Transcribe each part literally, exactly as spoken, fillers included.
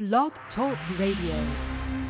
Blog Talk Radio.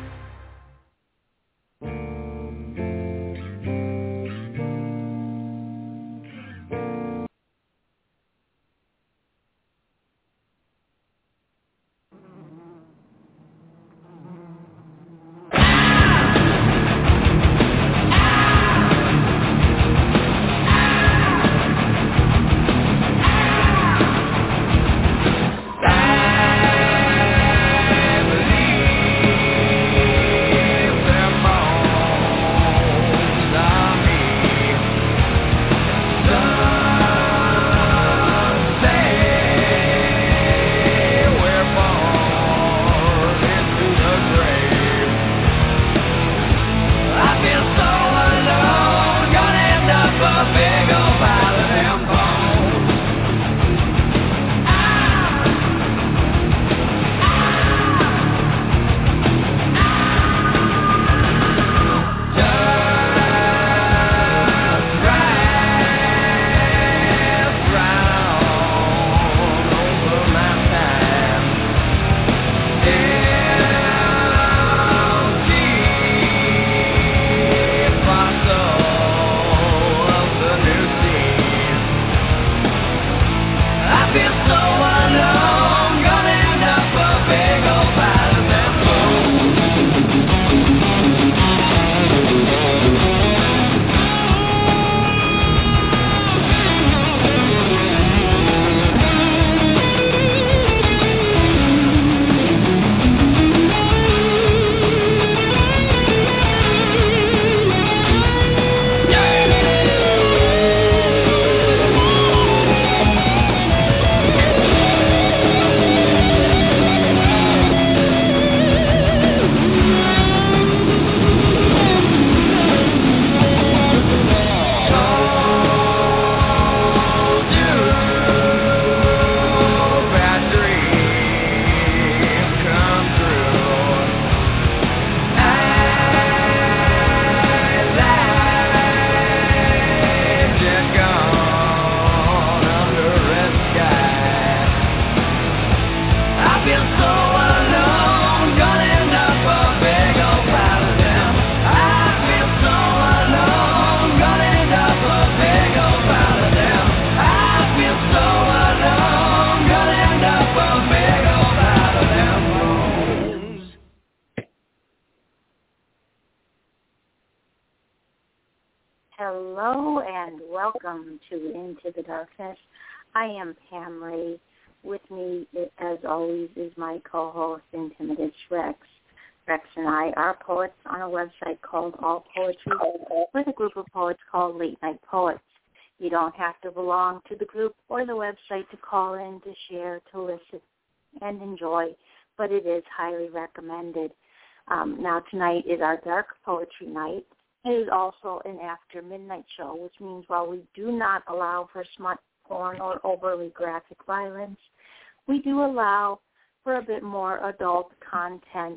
Hello and welcome to Into the Darkness. I am Pam Ray. With me, as always, is my co-host, Intimidates Rex. Rex and I are poets on a website called All Poetry with a group of poets called Late Night Poets. You don't have to belong to the group or the website to call in, to share, to listen, and enjoy, but it is highly recommended. Um, now, tonight is our Dark Poetry Night. It is also an after midnight show, which means while we do not allow for smut, porn, or overly graphic violence, we do allow for a bit more adult content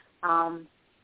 um,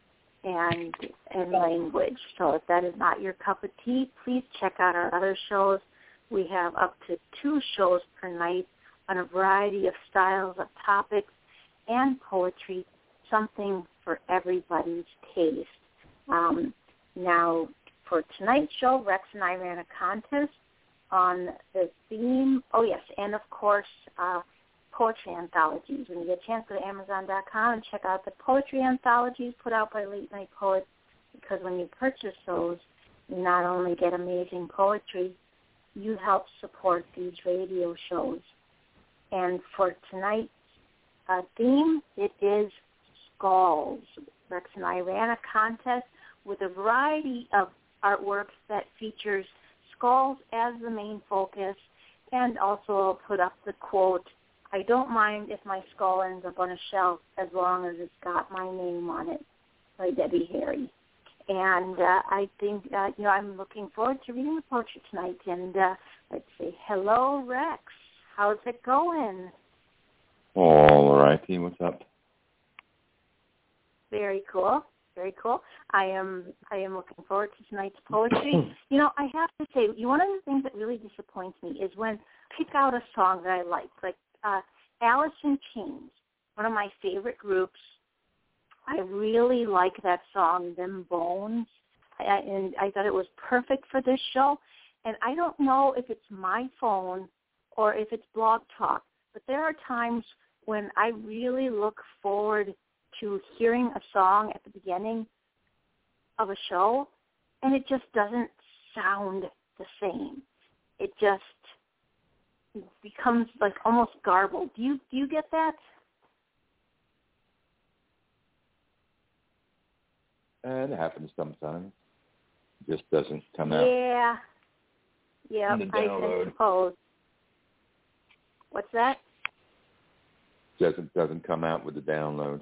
and and language. So if that is not your cup of tea, please check out our other shows. We have up to two shows per night on a variety of styles of topics and poetry, something for everybody's taste. Um, Now, for tonight's show, Rex and I ran a contest on the theme, oh yes, and of course, uh, poetry anthologies. When you get a chance, go to amazon dot com and check out the poetry anthologies put out by Late Night Poets, because when you purchase those, you not only get amazing poetry, you help support these radio shows. And for tonight's uh, theme, it is skulls. Rex and I ran a contest with a variety of artworks that features skulls as the main focus, and also put up the quote, "I don't mind if my skull ends up on a shelf as long as it's got my name on it," by Debbie Harry. And uh, I think, uh, you know, I'm looking forward to reading the poetry tonight. And uh, let's say, hello, Rex. How's it going? All righty. What's up? Very cool. Very cool. I am I am looking forward to tonight's poetry. You know, I have to say, one of the things that really disappoints me is when I pick out a song that I like, like uh, Alice in Chains. one of my favorite groups. I really like that song, Them Bones, I, and I thought it was perfect for this show. And I don't know if it's my phone or if it's Blog Talk, but there are times when I really look forward to hearing a song at the beginning of a show, and it just doesn't sound the same. It just becomes like almost garbled. Do you do you get that? And it happens sometimes. It just doesn't come out. Yeah. Yeah, I, I suppose. What's that? Doesn't doesn't come out with the download.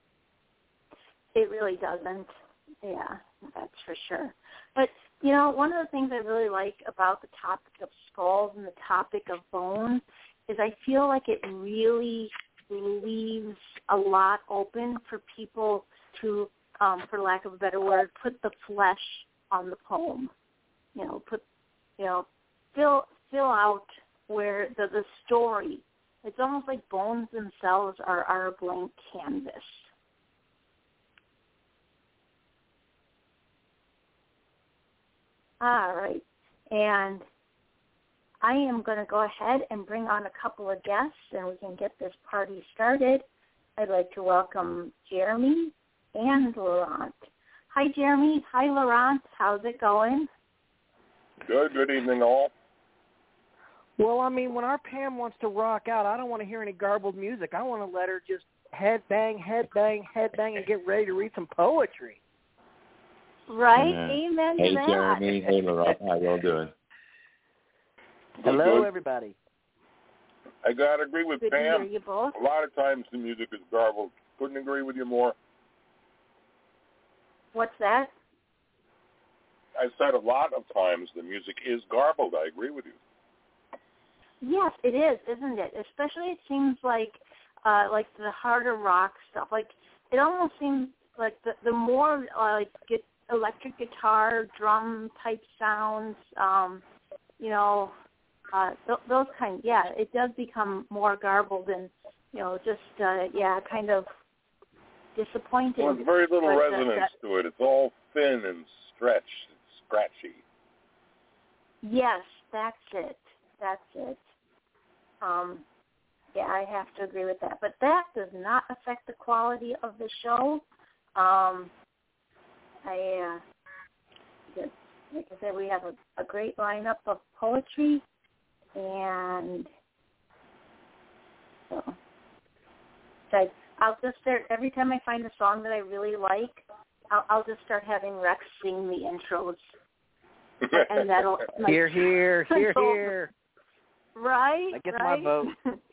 It really doesn't. Yeah, that's for sure. But, you know, one of the things I really like about the topic of skulls and the topic of bones is I feel like it really leaves a lot open for people to, um, for lack of a better word, put the flesh on the poem. You know, put, you know, fill fill out where the, the story. It's almost like bones themselves are, are a blank canvas. All right. And I am going to go ahead and bring on a couple of guests, and we can get this party started. I'd like to welcome Jeremy and Laurent. Hi, Jeremy. Hi, Laurent. How's it going? Good. Good evening, all. Well, I mean, when our Pam wants to rock out, I don't want to hear any garbled music. I want to let her just head bang, head bang, head bang, and get ready to read some poetry. Right? Yeah. Amen Hey, to that. Jeremy. Hey, Laurent. How y'all doing? Good, Hello, good. everybody. I got to agree with Good Pam. to hear you both. A lot of times the music is garbled. Couldn't agree with you more. What's that? I said a lot of times the music is garbled. I agree with you. Yes, it is, isn't it? Especially it seems like uh, like the harder rock stuff. Like it almost seems like the, the more uh, like get electric guitar, drum type sounds, um, you know, uh, th- those kind. Yeah, it does become more garbled and you know just uh, yeah, kind of disappointing. Well, there's very little but, resonance uh, that, to it. It's all thin and stretched, and scratchy. Yes, that's it. That's it. Um, yeah, I have to agree with that. But that does not affect the quality of the show. Um, I, uh, just, like I said, we have a, a great lineup of poetry, and so, so I, I'll just start, every time I find a song that I really like, I'll, I'll just start having Rex sing the intros. And that'll like, Here, here, here, here. Right, I get right. my vote.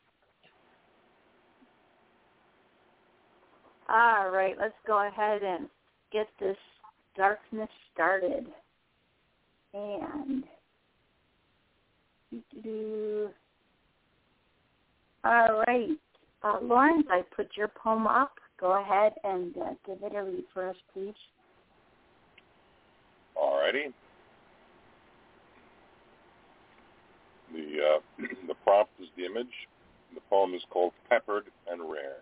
All right, let's go ahead and get this darkness started. And all right, uh, Lawrence, I put your poem up. Go ahead and uh, give it a read for us, please. All righty. The, uh, the prompt is the image. The poem is called Peppered and Rare.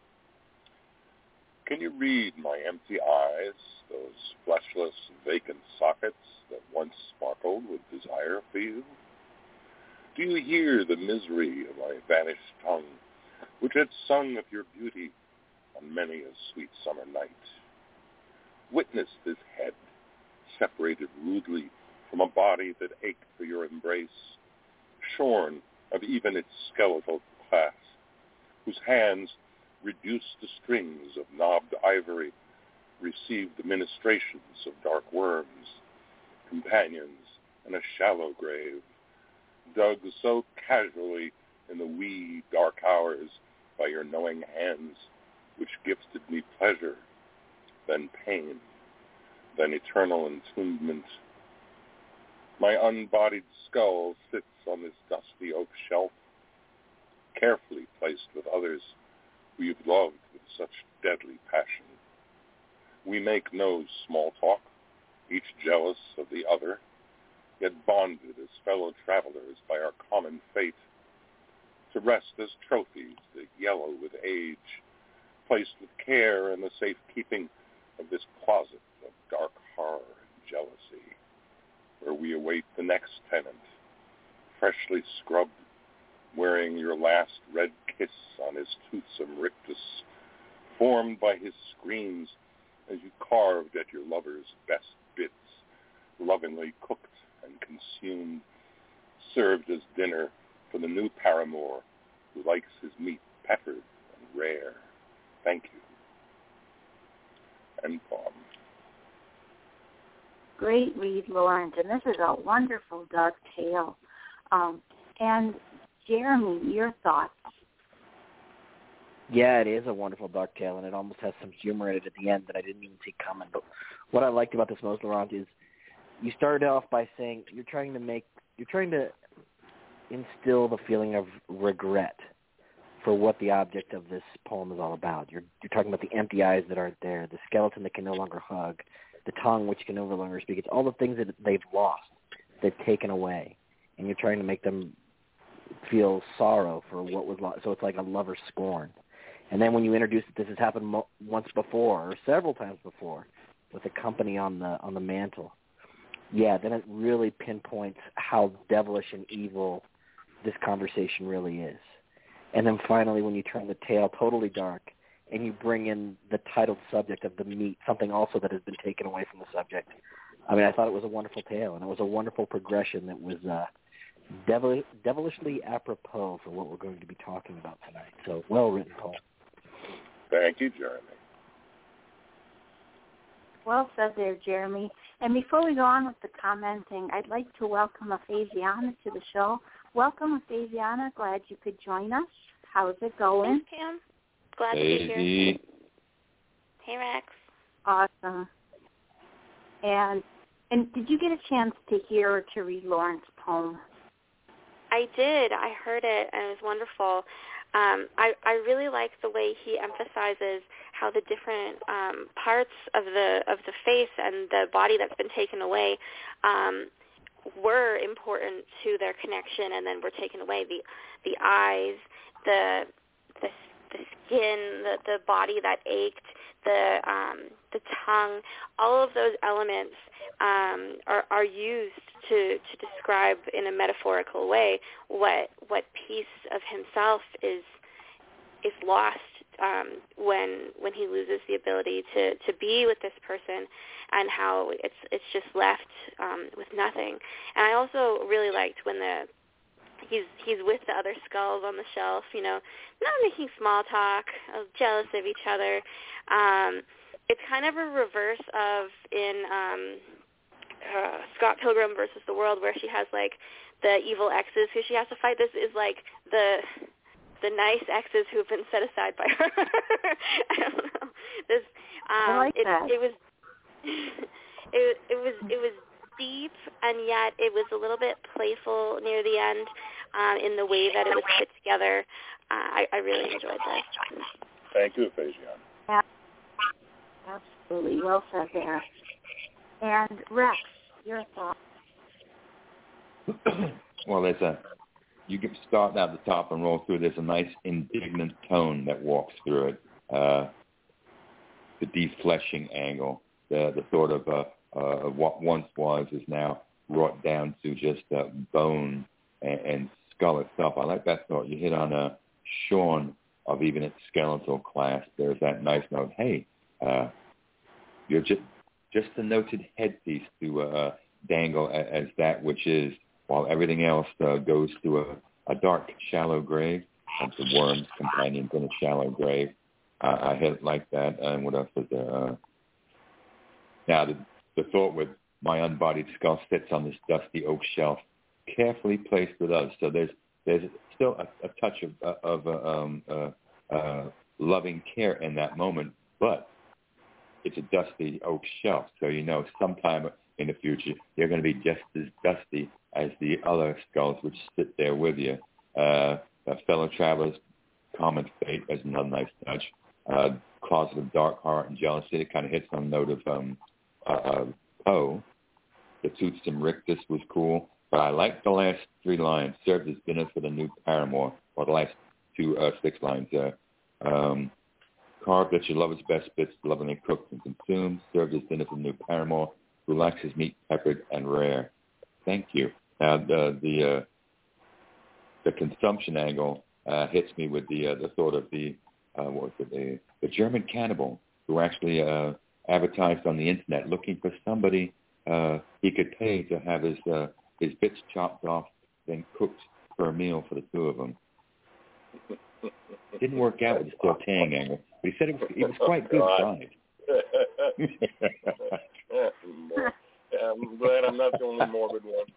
Can you read my empty eyes, those fleshless, vacant sockets that once sparkled with desire for you? Do you hear the misery of my vanished tongue, which had sung of your beauty on many a sweet summer night? Witness this head, separated rudely from a body that ached for your embrace, shorn of even its skeletal clasp, whose hands, reduced to strings of knobbed ivory, received the ministrations of dark worms, companions in a shallow grave, dug so casually in the wee dark hours by your knowing hands, which gifted me pleasure, then pain, then eternal entombment. My unbodied skull sits on this dusty oak shelf, carefully placed with others who you've loved with such deadly passion. We make no small talk, each jealous of the other, yet bonded as fellow travelers by our common fate, to rest as trophies that yellow with age placed with care in the safekeeping of this closet of dark horror and jealousy, where we await the next tenant, freshly scrubbed, wearing your last red kiss on his toothsome rictus, formed by his screams as you carved at your lover's best bits, lovingly cooked and consumed, served as dinner for the new paramour who likes his meat peppered and rare. Thank you. And poem. Great read, Lawrence, and this is a wonderful dark tale. Um, and Jeremy, your thoughts? Yeah, it is a wonderful dark tale, and it almost has some humor in it at the end that I didn't even see coming. But what I liked about this most, Laurent, is you started off by saying you're trying to make, you're trying to instill the feeling of regret for what the object of this poem is all about. You're you're talking about the empty eyes that aren't there, the skeleton that can no longer hug, the tongue which can no longer speak. It's all the things that they've lost, they've taken away, and you're trying to make them feel sorrow for what was lost. So it's like a lover's scorn. And then when you introduce that this has happened mo- once before or several times before with the company on the on the mantle, yeah, then it really pinpoints how devilish and evil this conversation really is. And then finally, when you turn the tale totally dark and you bring in the titled subject of the meat, something also that has been taken away from the subject, I mean, I thought it was a wonderful tale, and it was a wonderful progression that was uh, devil- devilishly apropos for what we're going to be talking about tonight. So, well-written poem. Thank you, Jeremy. Well said there, Jeremy. And before we go on with the commenting, I'd like to welcome Aphasiana to the show. Welcome, Aphasiana. Glad you could join us. How's it going? Thanks, Pam. Glad hey, to be here. Hey, Rex. Awesome. And and did you get a chance to hear or to read Lawrence's poem? I did. I heard it, and it was wonderful. Um, I, I really like the way he emphasizes how the different um, parts of the of the face and the body that's been taken away um, were important to their connection, and then were taken away. The the eyes, the the, the skin, the, the body that ached, the um, the tongue, all of those elements um, are, are used to, to describe in a metaphorical way what what piece of himself is is lost um, when when he loses the ability to, to be with this person, and how it's it's just left um, with nothing. And I also really liked when the he's he's with the other skulls on the shelf, you know, not making small talk, jealous of each other. Um, it's kind of a reverse of in um, uh, Scott Pilgrim versus the World, where she has like the evil exes who she has to fight. This is like the the nice exes who have been set aside by her. I don't know. This um, I like it, that. it was it it was it was deep, and yet it was a little bit playful near the end um, in the way that it was put together. Uh, I, I really enjoyed this. Thank you, Aphasiana. Yeah, absolutely. Well said there. And Rex, your thoughts? Well, there's a, you can start at the top and roll through. There's a nice indignant tone that walks through it. Uh, the defleshing angle, the, the sort of uh, uh, what once was is now brought down to just uh, bone and, and skull itself. I like that thought. You hit on a shorn of even its skeletal class. There's that nice note. Hey, uh, you're just just a noted headpiece to uh, dangle as, as that which is, while everything else uh, goes to a, a dark, shallow grave, like the worm's companions in a shallow grave. Uh, I hit it like that. And what else is there? Uh, now, the, the thought with my unbodied skull sits on this dusty oak shelf, carefully placed with others. So there's there's still a, a touch of, of uh, um, uh, uh, loving care in that moment, but it's a dusty oak shelf. So you know sometime in the future they're going to be just as dusty as the other skulls which sit there with you. Uh, fellow travelers, common fate as another nice touch. Uh, closet of dark heart and jealousy. It kind of hits on a note of um, uh, uh, Poe. The toothsome rictus was cool, but I like the last three lines. Served as dinner for the new paramour, or the last two uh, six lines. Uh, um, carved at your lover's best bits, lovingly cooked and consumed, served as dinner for the new paramour, who likes his meat peppered and rare. Thank you. Now, the the, uh, the consumption angle uh, hits me with the uh, the thought of the uh, what was it, the, the German cannibal who actually uh, advertised on the internet looking for somebody uh, he could pay to have his uh, his bits chopped off, then cooked for a meal for the two of them. Didn't work out with the sautéing angle, but he said it was, it was quite good fried. Yeah, I'm glad I'm not the only morbid one.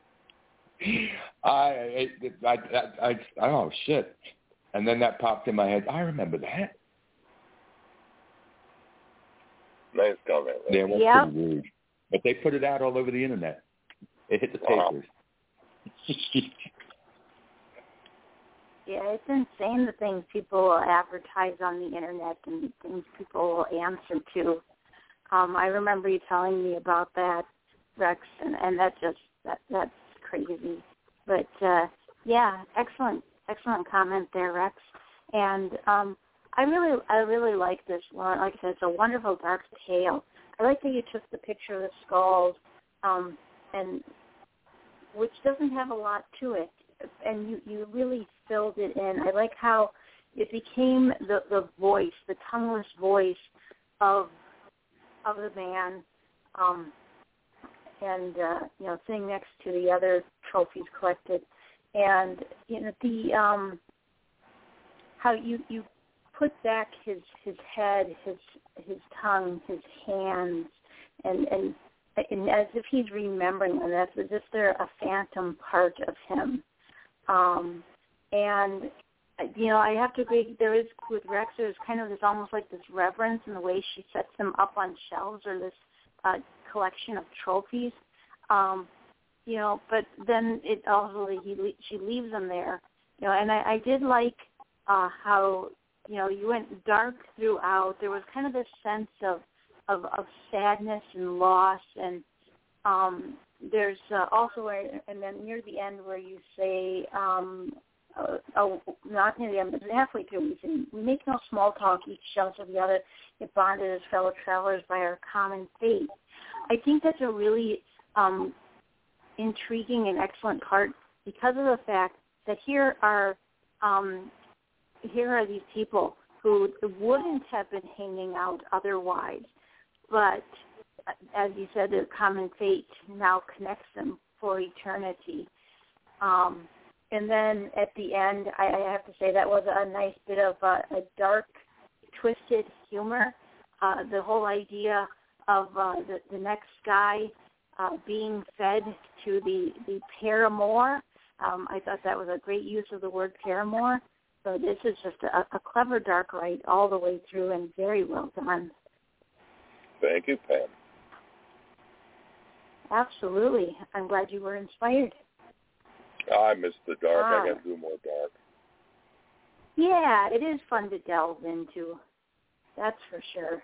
I, I, I, I, I, oh shit! And then that popped in my head. I remember that. Nice comment. Right? Yeah, it was yep. pretty rude, but they put it out all over the internet. It hit the wow. papers. Yeah, it's insane the things people advertise on the internet and things people answer to. Um, I remember you telling me about that, Rex, and, and that just that that's crazy. But uh, yeah, excellent, excellent comment there, Rex. And um, I really, I really like this one. Like I said, it's a wonderful dark tale. I like that you took the picture of the skulls, um, and which doesn't have a lot to it. And you, you really filled it in. I like how it became the, the voice, the tongueless voice of of the man, um, and uh, you know, sitting next to the other trophies collected, and you know the um, how you, you put back his his head, his his tongue, his hands, and and, and as if he's remembering them, as if they're a phantom part of him. Um, and, you know, I have to agree, there is, with Rex, there's kind of this almost like this reverence in the way she sets them up on shelves or this uh, collection of trophies. Um, you know, but then it also, he, she leaves them there. You know, and I, I did like uh, how, you know, you went dark throughout. There was kind of this sense of, of, of sadness and loss, and um there's uh, also, where, and then near the end where you say, um, uh, oh, not near the end, but halfway through, we say, we make no small talk, each shelter the other, yet bonded as fellow travelers by our common fate. I think that's a really um, intriguing and excellent part because of the fact that here are um, here are these people who wouldn't have been hanging out otherwise, but as you said, the common fate now connects them for eternity. Um, and then at the end, I, I have to say that was a nice bit of uh, a dark, twisted humor. Uh, the whole idea of uh, the, the next guy uh, being fed to the, the paramour, um, I thought that was a great use of the word paramour. So this is just a, a clever dark write all the way through and very well done. Thank you, Pam. Absolutely. I'm glad you were inspired. I missed the dark. Ah. I got to do more dark. Yeah, it is fun to delve into. That's for sure.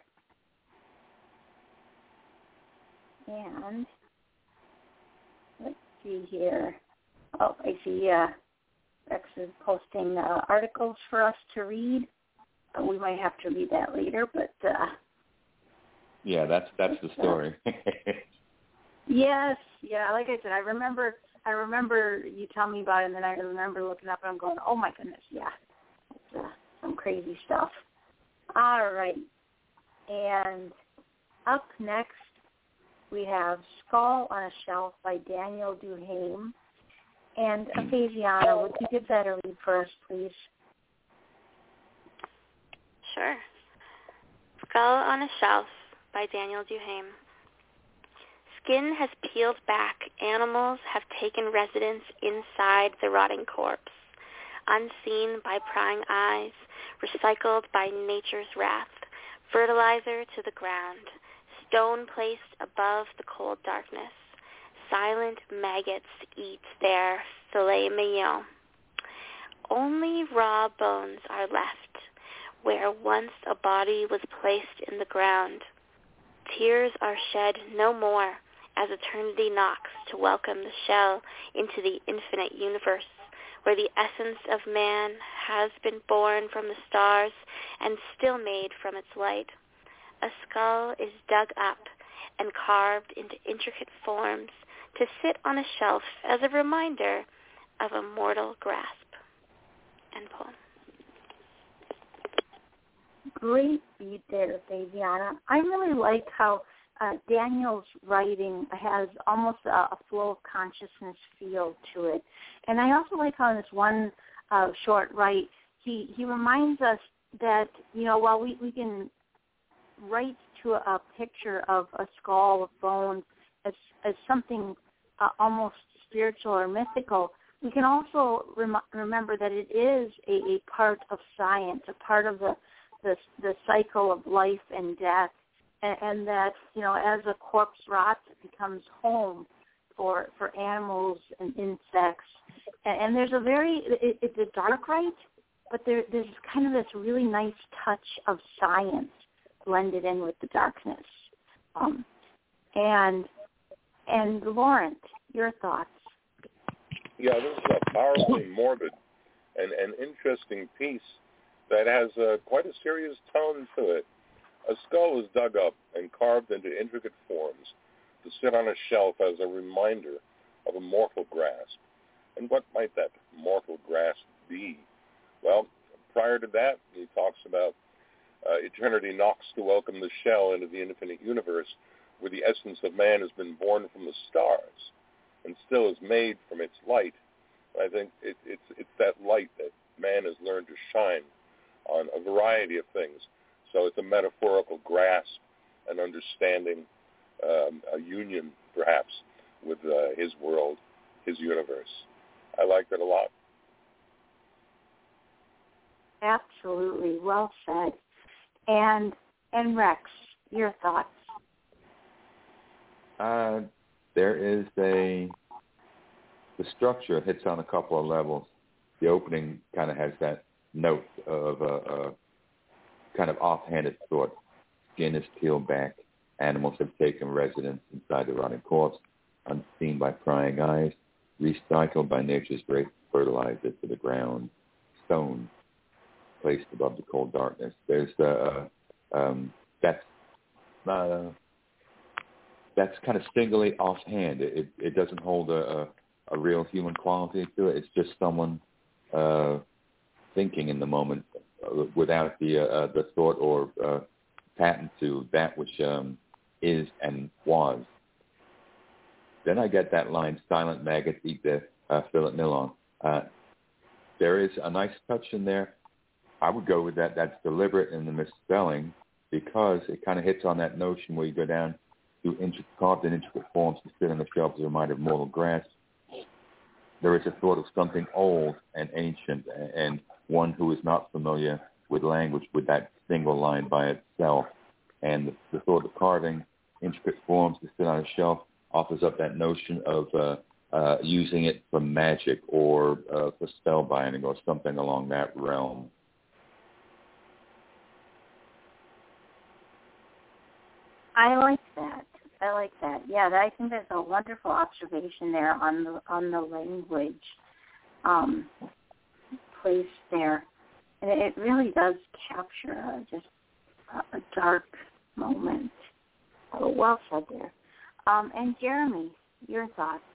And let's see here. Oh, I see uh, Rex is posting uh, articles for us to read. Uh, we might have to read that later, but... Uh, yeah, that's that's the story. Uh, Yes, yeah. Like I said, I remember. I remember you telling me about it, and then I remember looking up and I'm going, "Oh my goodness, yeah, it's uh, some crazy stuff." All right, and up next we have "Skull on a Shelf" by Daniel Duhame. And Ephesiana, would you give that a read for us, please? Sure. "Skull on a Shelf" by Daniel Duhame. Skin has peeled back. Animals have taken residence inside the rotting corpse, unseen by prying eyes, recycled by nature's wrath, fertilizer to the ground, stone placed above the cold darkness. Silent maggots eat their filet mignon. Only raw bones are left, where once a body was placed in the ground. Tears are shed no more, as eternity knocks to welcome the shell into the infinite universe, where the essence of man has been born from the stars and still made from its light. A skull is dug up and carved into intricate forms to sit on a shelf as a reminder of a mortal grasp. End poem. Great beat there, Fabiana. I really like how uh, Daniel's writing has almost a, a flow of consciousness feel to it. And I also like how in this one uh, short write, he, he reminds us that, you know, while we, we can write to a, a picture of a skull of bones as, as something uh, almost spiritual or mythical, we can also rem- remember that it is a, a part of science, a part of the, the, the cycle of life and death, and, and that, you know, as a corpse rots, it becomes home for for animals and insects. And, and there's a very, it, it's a dark rite, but there, there's kind of this really nice touch of science blended in with the darkness. Um, and and Laurent, your thoughts? Yeah, this is a powerfully morbid and, and interesting piece that has uh, quite a serious tone to it. A skull is dug up and carved into intricate forms to sit on a shelf as a reminder of a mortal grasp. And what might that mortal grasp be? Well, prior to that, he talks about uh, eternity knocks to welcome the shell into the infinite universe, where the essence of man has been born from the stars and still is made from its light. I think it, it's it's that light that man has learned to shine on a variety of things. So it's a metaphorical grasp, an understanding, um, a union, perhaps, with uh, his world, his universe. I like that a lot. Absolutely. Well said. And, and Rex, your thoughts? Uh, there is a, the structure hits on a couple of levels. The opening kind of has that note of a, a kind of offhanded sort. Skin is peeled back. Animals have taken residence inside the rotting corpse, unseen by prying eyes, recycled by nature's great fertilizer to the ground. Stone placed above the cold darkness. There's uh, um, that's uh, that's kind of singly offhand. It it doesn't hold a, a, a real human quality to it. It's just someone uh, thinking in the moment uh, without the uh, the thought or uh, patent to that which um, is and was. Then I get that line, silent maggots eat the uh, fillet mignon. Uh, there is a nice touch in there. I would go with that. That's deliberate in the misspelling because it kind of hits on that notion where you go down to intricate, carved in intricate forms to sit on the shelf as a reminder of mortal grasp. There is a thought of something old and ancient and one who is not familiar with language with that single line by itself. And the, the thought of carving intricate forms to sit on a shelf offers up that notion of uh, uh, using it for magic or uh, for spellbinding or something along that realm. I like that. I like that. Yeah, I think that's a wonderful observation there on the on the language um, placed there, and it really does capture uh, just a, a dark moment. Oh, well said there. Um, and Jeremy, your thoughts?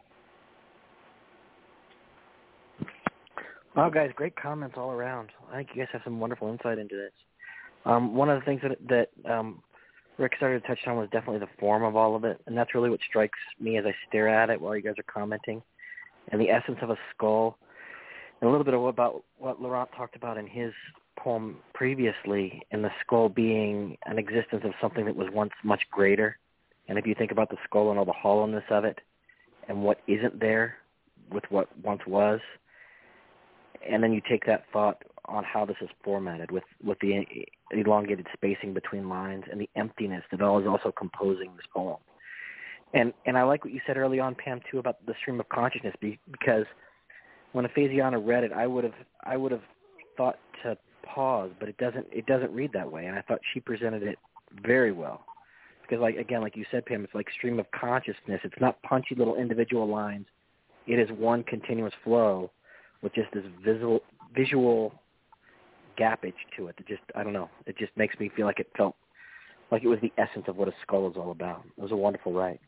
Wow, guys, great comments all around. I think you guys have some wonderful insight into this. Um, one of the things that that um, Rick started to touch on was definitely the form of all of it, and that's really what strikes me as I stare at it while you guys are commenting, and the essence of a skull, and a little bit of about what Laurent talked about in his poem previously, and the skull being an existence of something that was once much greater. And if you think about the skull and all the hollowness of it and what isn't there with what once was, and then you take that thought on how this is formatted with, with the elongated spacing between lines and the emptiness that all is also composing this poem. And and I like what you said early on, Pam, too, about the stream of consciousness, because when Ephesiana read it, I would have I would have thought to pause, but it doesn't it doesn't read that way, and I thought she presented it very well. Because, like again, like you said, Pam, it's like stream of consciousness. It's not punchy little individual lines. It is one continuous flow with just this visual visual gappage to it. That just I don't know. It just makes me feel like it felt like it was the essence of what a skull is all about. It was a wonderful write.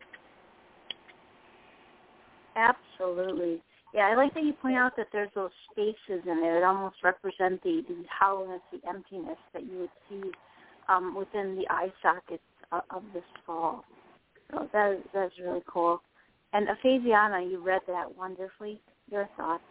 Absolutely. Yeah, I like that you point out that there's those spaces in there that almost represent the, the hollowness, the emptiness that you would see um, within the eye sockets of, of the skull. So that is, that's really cool. And Ephesiana, you read that wonderfully. Your thoughts?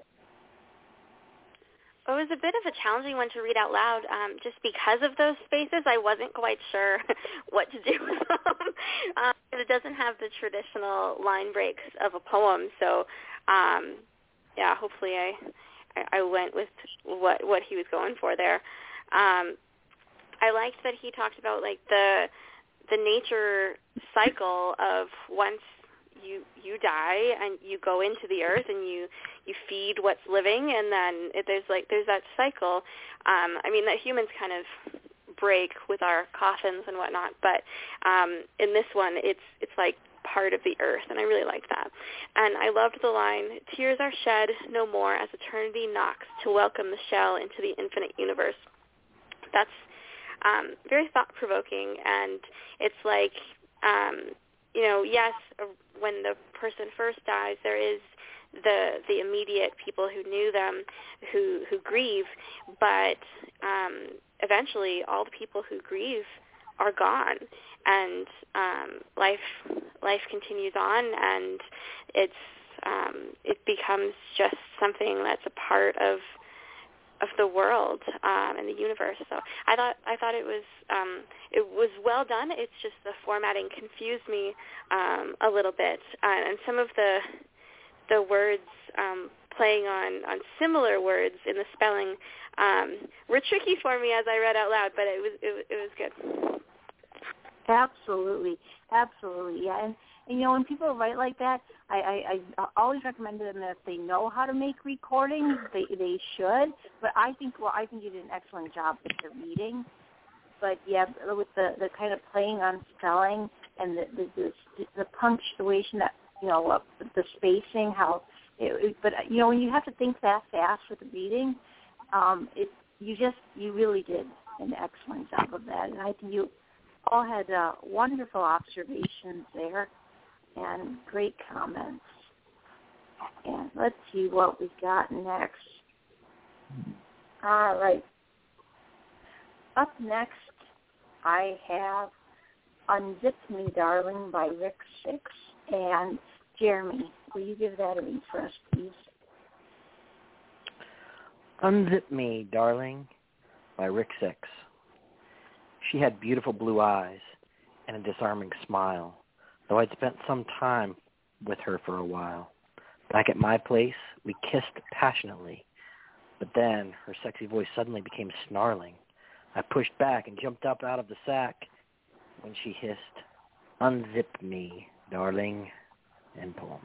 It was a bit of a challenging one to read out loud, um, just because of those spaces. I wasn't quite sure what to do with them. um, it doesn't have the traditional line breaks of a poem, so um, yeah, hopefully I, I I went with what what he was going for there. Um, I liked that he talked about like the the nature cycle of once you you die and you go into the earth and you you feed what's living, and then it, there's like there's that cycle. Um, I mean that humans kind of break with our coffins and whatnot, but um, in this one it's it's like part of the earth, and I really liked that. And I loved the line, "Tears are shed no more as eternity knocks to welcome the shell into the infinite universe." That's um, very thought-provoking, and it's like, um, you know, yes, when the person first dies, there is the the immediate people who knew them who who grieve, but um, eventually all the people who grieve are gone, and um, life life continues on, and it's um, it becomes just something that's a part of of the world um, and the universe. So I thought I thought it was um, it was well done. It's just the formatting confused me um, a little bit, uh, and some of the the words um, playing on, on similar words in the spelling um, were tricky for me as I read out loud, but it was it, it was good. Absolutely, absolutely, yeah. And, and you know, when people write like that, I, I, I always recommend to them that if they know how to make recordings, they they should. But I think, well, I think you did an excellent job with the reading. But yeah, with the, the kind of playing on spelling and the the, the, the punctuation, that you know, uh, the spacing, how. It, it, but you know, when you have to think that fast with the reading, um, it you just you really did an excellent job of that. And I think you all had uh, wonderful observations there and great comments. And let's see what we got next. All right. Up next, I have Unzip Me, Darling by Rick Six. And Jeremy, will you give that a read for us, please? Unzip Me, Darling by Rick Six. She had beautiful blue eyes and a disarming smile, though I'd spent some time with her for a while. Back at my place, we kissed passionately, but then her sexy voice suddenly became snarling. I pushed back and jumped up out of the sack when she hissed, "Unzip me, darling," end poem.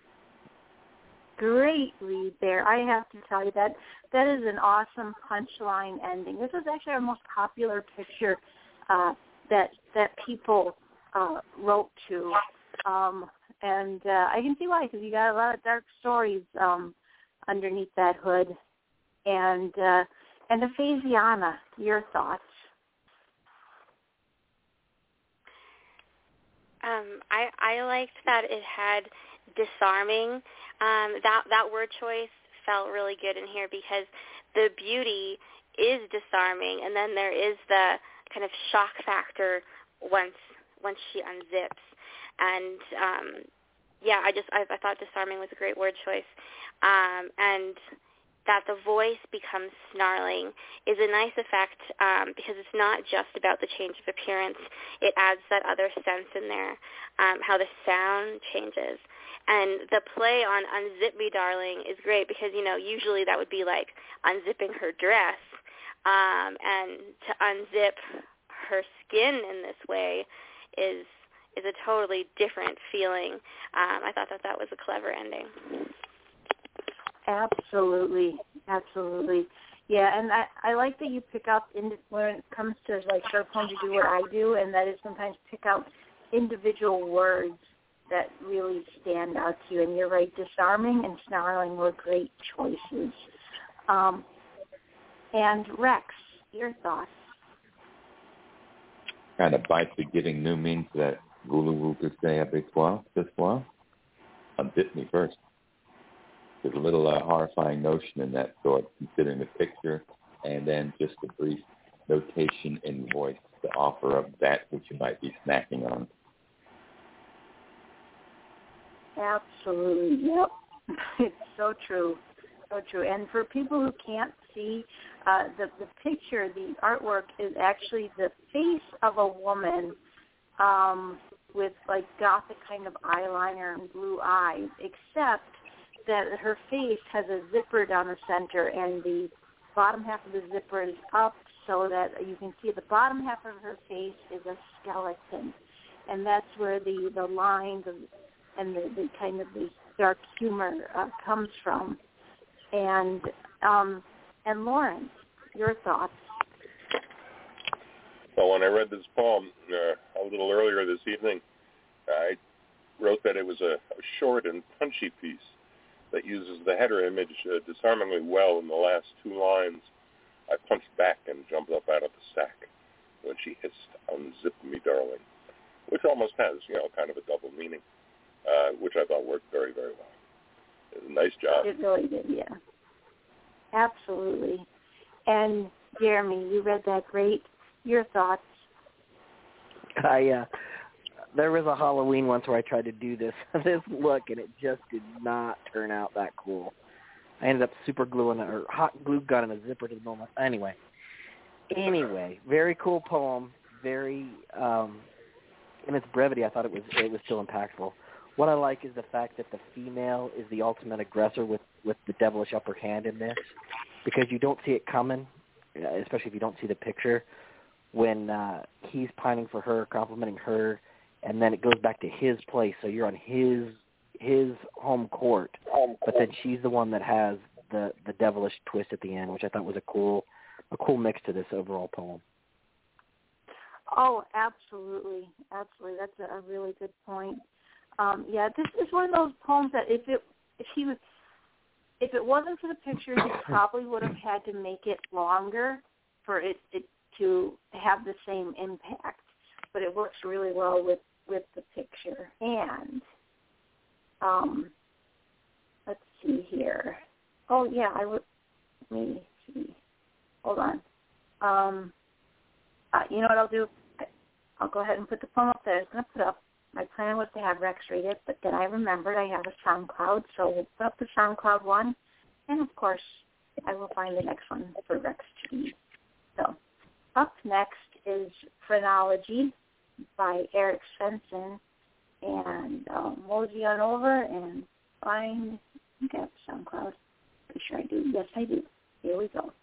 Great read there. I have to tell you that that is an awesome punchline ending. This is actually our most popular picture uh, that that people uh, wrote to, um, and uh, I can see why, because you got a lot of dark stories um, underneath that hood. And uh, and Ephesiana, your thoughts? Um, I I liked that it had disarming. Um, that that word choice felt really good in here because the beauty is disarming, and then there is the kind of shock factor once once she unzips. And um, yeah, I just I, I thought disarming was a great word choice, um, and that the voice becomes snarling is a nice effect um, because it's not just about the change of appearance. It adds that other sense in there, um, how the sound changes. And the play on Unzip Me, Darling is great because, you know, usually that would be like unzipping her dress. Um, and to unzip her skin in this way is is a totally different feeling. Um, I thought that that was a clever ending. Absolutely, absolutely. Yeah, and I, I like that you pick up, in, when it comes to like short poems, you do what I do, and that is sometimes pick out individual words that really stand out to you. And you're right, Disarming and Snarling were great choices. Um, and Rex, your thoughts? Kind of bites to giving new meaning to that voulez-vous que c'est avec toi, ce soir? Unbit me first. There's a little uh, horrifying notion in that thought, considering the picture and then just a brief notation in voice to offer up that which you might be snacking on. Absolutely, yep. It's so true, so true. And for people who can't see, uh, the, the picture, the artwork is actually the face of a woman um, with like gothic kind of eyeliner and blue eyes, except that her face has a zipper down the center, and the bottom half of the zipper is up so that you can see the bottom half of her face is a skeleton. And that's where the, the lines of, and the, the kind of the dark humor uh, comes from. And um, and Lauren, your thoughts? Well, when I read this poem uh, a little earlier this evening, I wrote that it was a, a short and punchy piece that uses the header image uh, disarmingly well in the last two lines. I punched back and jumped up out of the sack when she hissed, "Unzip me, darling," which almost has, you know, kind of a double meaning, uh, which I thought worked very, very well. It was a nice job. It really did, yeah. Absolutely. And Jeremy, you read that great. Your thoughts? I uh, there was a Halloween once where I tried to do this this look, and it just did not turn out that cool. I ended up super gluing or hot glue gun and a zipper to the moment. Anyway, anyway, very cool poem. Very um, in its brevity, I thought it was it was still impactful. What I like is the fact that the female is the ultimate aggressor with, with the devilish upper hand in this, because you don't see it coming, especially if you don't see the picture, when uh, he's pining for her, complimenting her, and then it goes back to his place, so you're on his his home court, but then she's the one that has the, the devilish twist at the end, which I thought was a cool a cool mix to this overall poem. Oh, absolutely, absolutely. That's a, a really good point. Um, yeah, this is one of those poems that if it if he was if it wasn't for the picture, he probably would have had to make it longer for it, it to have the same impact. But it works really well with, with the picture. And um, let's see here. Oh yeah, I would. Let me see. Hold on. Um, uh, you know what I'll do? I'll go ahead and put the poem up there. I was going to put up. My plan was to have Rex read it, but then I remembered I have a SoundCloud, so we'll put up the SoundCloud one, and of course, I will find the next one for Rex to read. So, up next is Phrenology by Eric Svensson, and um, mosey on over and find, I think I have SoundCloud. Pretty sure I do. Yes, I do. Here we go.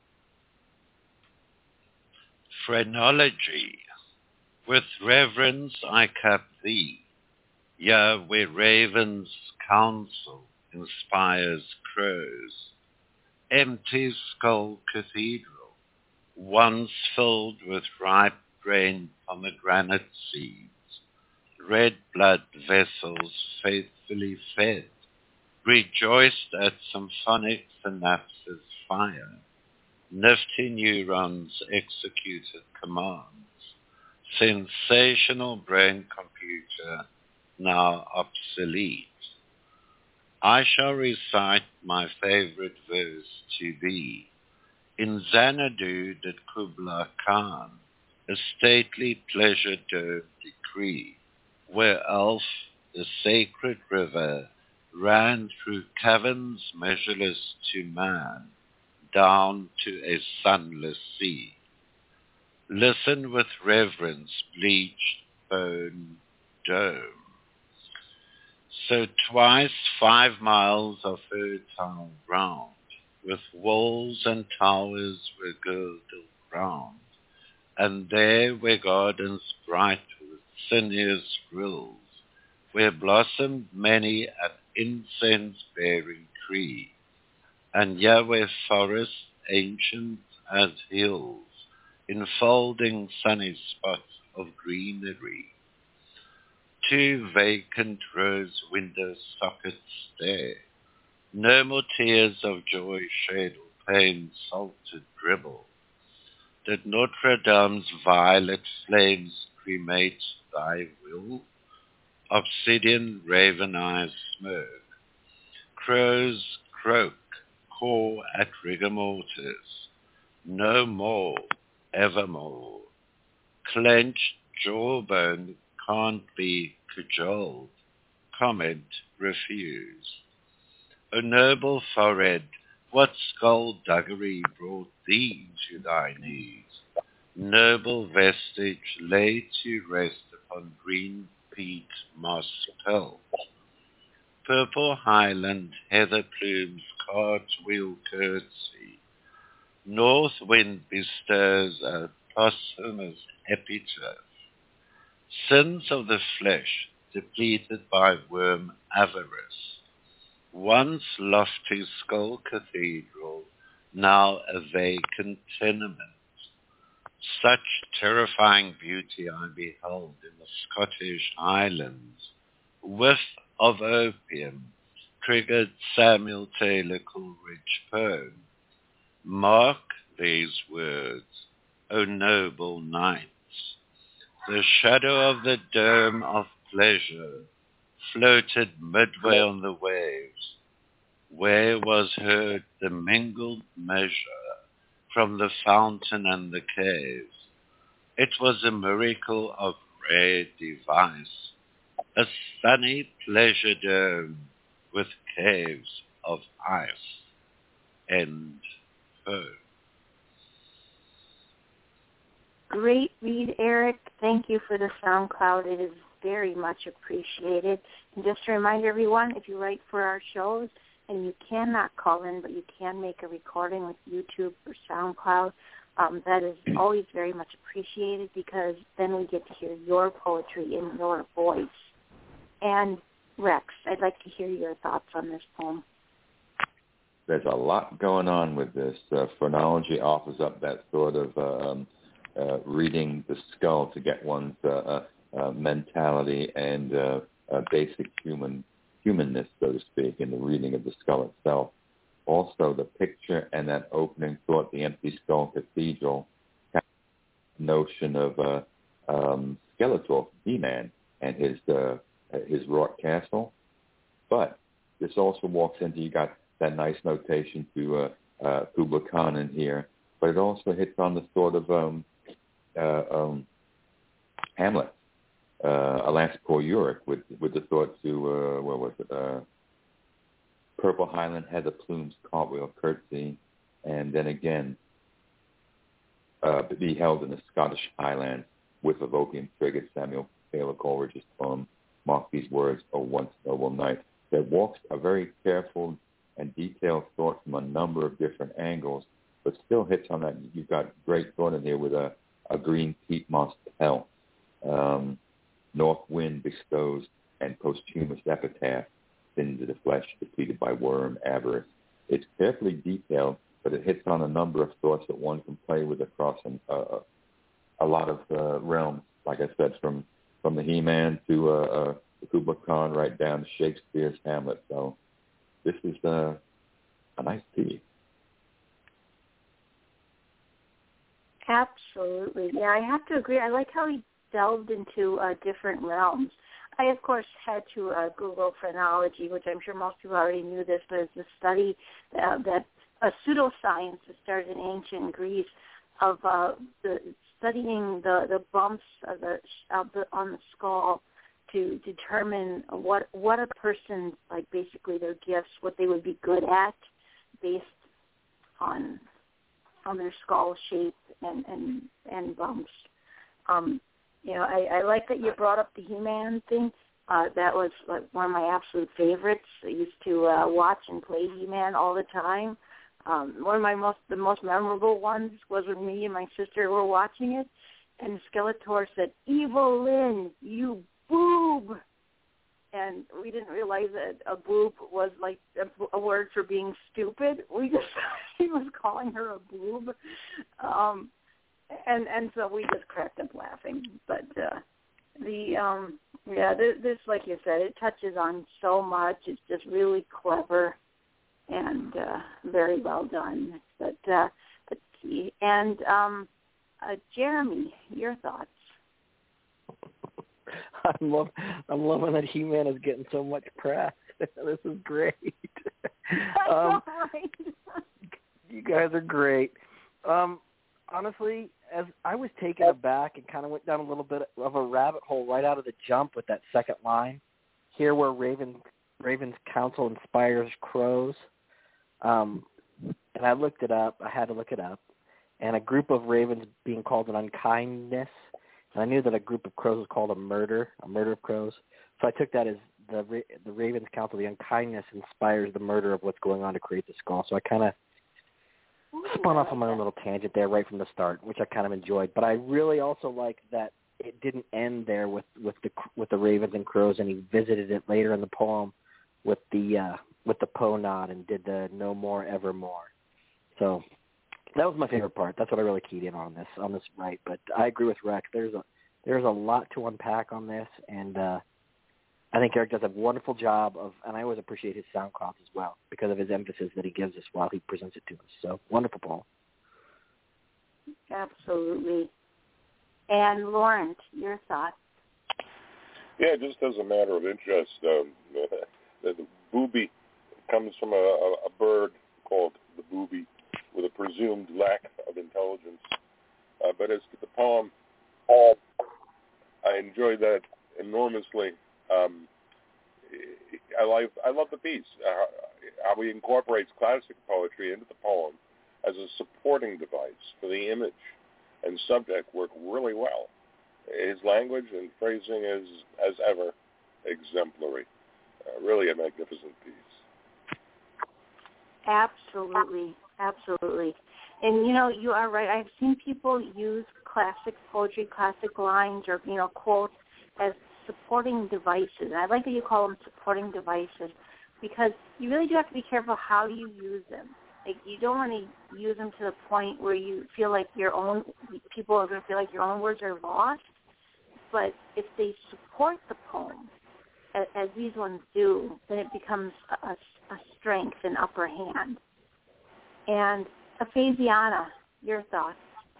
Phrenology. With reverence I cap thee, yea, where ravens' counsel inspires crows. Empty skull cathedral, once filled with ripe-grained pomegranate seeds, red blood vessels faithfully fed, rejoiced at symphonic synapses fire, nifty neurons executed commands, sensational brain computer now obsolete. I shall recite my favorite verse to thee. In Xanadu did Kubla Khan a stately pleasure dome decree, where Elf, the sacred river, ran through caverns measureless to man, down to a sunless sea. Listen with reverence, bleached bone dome. So twice five miles of fertile ground, with walls and towers were girdled round, and there were gardens bright with sinuous rills, where blossomed many an incense-bearing tree, and yet were forests ancient as hills, enfolding sunny spots of greenery. two vacant rose window sockets stare. No more tears of joy shed or pain salted dribble. Did Notre Dame's violet flames cremate thy will? Obsidian raven eyes smirk. Crows croak, caw at rigor mortis. No more, evermore. Clenched jawbone can't be cajoled. Comment refuse. O noble forehead, what skullduggery brought thee to thy knees? Noble vestige lay to rest upon green peat moss pelt. Purple highland heather plumes cartwheel curtsy. North wind bestows a posthumous epitaph. Sins of the flesh depleted by worm avarice. Once lofty skull cathedral, now a vacant tenement. Such terrifying beauty I beheld in the Scottish Highlands. Whiff of opium triggered Samuel Taylor Coleridge poem. Mark these words, O noble knights. The shadow of the dome of pleasure floated midway on the waves, where was heard the mingled measure from the fountain and the caves. It was a miracle of rare device, a sunny pleasure dome with caves of ice. End poem. Great read, Eric. Thank you for the SoundCloud. It is very much appreciated. And just to remind everyone, if you write for our shows and you cannot call in, but you can make a recording with YouTube or SoundCloud, um, that is always very much appreciated because then we get to hear your poetry in your voice. And Rex, I'd like to hear your thoughts on this poem. There's a lot going on with this. Uh, phrenology offers up that sort of um, uh, reading the skull to get one's uh, uh, uh, mentality and uh, uh, basic human humanness, so to speak, in the reading of the skull itself. Also, the picture and that opening thought, the empty skull cathedral, notion of uh, um, Skeletor, He-Man, and his uh, his wrought castle. But this also walks into, you got that nice notation to uh, uh, Kubla Khan in here, but it also hits on the sort of um, uh, um, Hamlet, uh, Alas Poor Yorick, with with the thought to, uh, what was it, uh, Purple Highland heather plumes, cartwheel curtsy, and then again, uh, beheld in the Scottish Highlands with of opium triggered Samuel Taylor Coleridge's poem, mark these words, O once noble knight, that walks a very careful and detailed thought from a number of different angles, but still hits on that. You've got great thought in there with a, a green peat moss pelt. Um, North wind bestows and posthumous epitaph, into the flesh depleted by worm avarice. It's carefully detailed, but it hits on a number of thoughts that one can play with across an, uh, a lot of uh, realms. Like I said, from from the He-Man to uh, uh, the Kubla Khan, right down to Shakespeare's Hamlet. So this is uh, a nice piece. Absolutely. Yeah, I have to agree. I like how he delved into uh, different realms. I, of course, had to uh, Google phrenology, which I'm sure most people already knew this, but it's a study uh, that a pseudoscience that started in ancient Greece of uh, the, studying the, the bumps of the, of the, on the skull to determine what what a person, like basically their gifts, what they would be good at based on on their skull shape and, and, and bumps. Um, You know, I, I like that you brought up the He-Man thing. Uh, that was like one of my absolute favorites. I used to uh, watch and play He-Man all the time. Um, one of my most the most memorable ones was when me and my sister were watching it, and Skeletor said, "Evil Lynn, you boob," and we didn't realize that a boob was like a, a word for being stupid. We just he was calling her a boob. Um, And and so we just cracked up laughing. But uh, the um, yeah, this, this, like you said, it touches on so much. It's just really clever and uh, very well done. But uh, let's see, and um, uh, Jeremy, your thoughts? I'm love, I'm loving that He-Man is getting so much press. This is great. um, right. You guys are great. Um, honestly, as I was taken aback and kind of went down a little bit of a rabbit hole right out of the jump with that second line, here where Raven, Raven's counsel inspires crows. Um, and I looked it up. I had to look it up. And a group of ravens being called an unkindness. And I knew that a group of crows was called a murder, a murder of crows. So I took that as the the Raven's counsel, the unkindness inspires the murder of what's going on to create the skull. So I kind of spun off on my own little tangent there right from the start, which I kind of enjoyed. But I really also like that it didn't end there with, with the with the ravens and crows, and he visited it later in the poem with the uh, with the Poe nod and did the no more evermore. So that was my favorite part. That's what I really keyed in on this on this right. But I agree with Rex. There's a there's a lot to unpack on this, and uh, I think Eric does a wonderful job of, and I always appreciate his sound cloth as well because of his emphasis that he gives us while he presents it to us. So wonderful, Paul. Absolutely. And Lawrence, your thoughts? Yeah, just as a matter of interest, um, the, the booby comes from a, a bird called the booby with a presumed lack of intelligence. Uh, but as to the poem, uh, I enjoyed that enormously. Um, I like I love the piece, uh, how he incorporates classic poetry into the poem as a supporting device for the image and subject work really well. His language and phrasing is, as ever, exemplary. Uh, really a magnificent piece. Absolutely, absolutely. And, you know, you are right. I've seen people use classic poetry, classic lines, or, you know, quotes as supporting devices. And I like that you call them supporting devices because you really do have to be careful how you use them. Like, you don't want to use them to the point where you feel like your own, people are going to feel like your own words are lost. But if they support the poem, as, as these ones do, then it becomes a, a strength, an upper hand. And Ephesiana, your thoughts?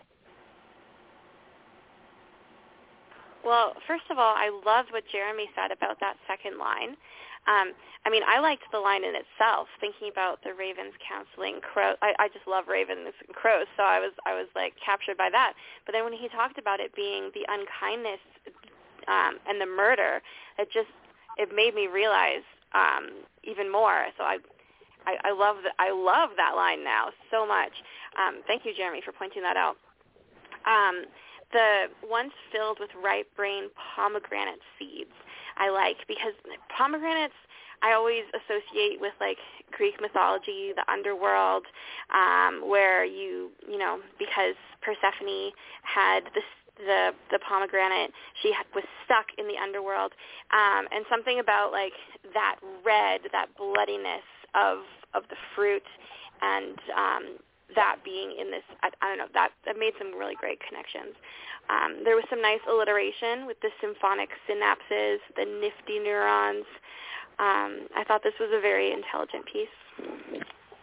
Well, first of all, I loved what Jeremy said about that second line. Um, I mean, I liked the line in itself, thinking about the ravens counseling crows. I, I just love ravens and crows, so I was I was like captured by that. But then when he talked about it being the unkindness um, and the murder, it just it made me realize um, even more. So I. I, I love the, I love that line now so much. Um, thank you, Jeremy, for pointing that out. Um, the ones filled with ripe brain pomegranate seeds I like because pomegranates I always associate with like Greek mythology, the underworld, um, where you you know because Persephone had this. the the pomegranate, she was stuck in the underworld, um, and something about like that red, that bloodiness of of the fruit, and um, that being in this, I, I don't know, that, that made some really great connections. Um, there was some nice alliteration with the symphonic synapses, the nifty neurons. Um, I thought this was a very intelligent piece.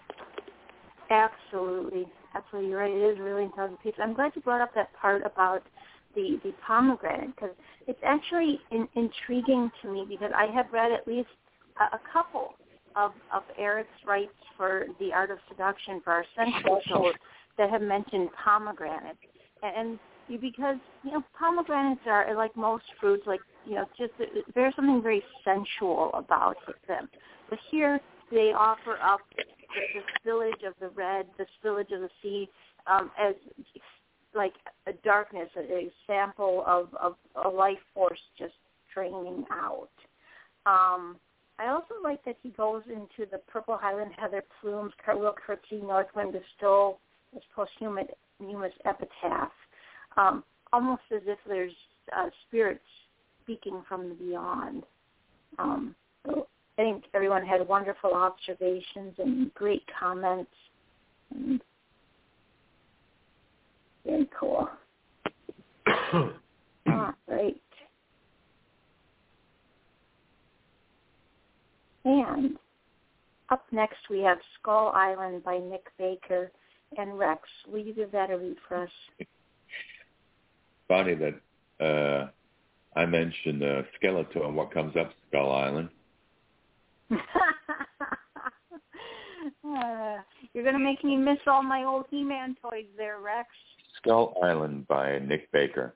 Absolutely. Absolutely, you're right. It is a really intelligent piece. I'm glad you brought up that part about the, the pomegranate because it's actually in, intriguing to me because I have read at least a, a couple of, of Eric's rights for The Art of Seduction for our Sensual shows that have mentioned pomegranate. And, and because, you know, pomegranates are, like most fruits, like, you know, just there's something very sensual about them. But here they offer up the, the spillage of the red, the spillage of the sea, um, as like a darkness, a sample of, of a life force just draining out. Um, I also like that he goes into the purple highland heather plumes, cartwheel curtsy, north wind bestow, this posthumous epitaph, um, almost as if there's uh, spirits speaking from the beyond. Um, so I think everyone had wonderful observations and great comments. And very cool. All right. And up next we have Skull Island by Nick Baker. And Rex, will you give that a read for us? Funny that uh, I mentioned uh, Skeletor and what comes up Skull Island. uh, you're going to make me miss all my old He-Man toys there, Rex. Skull Island by Nick Baker.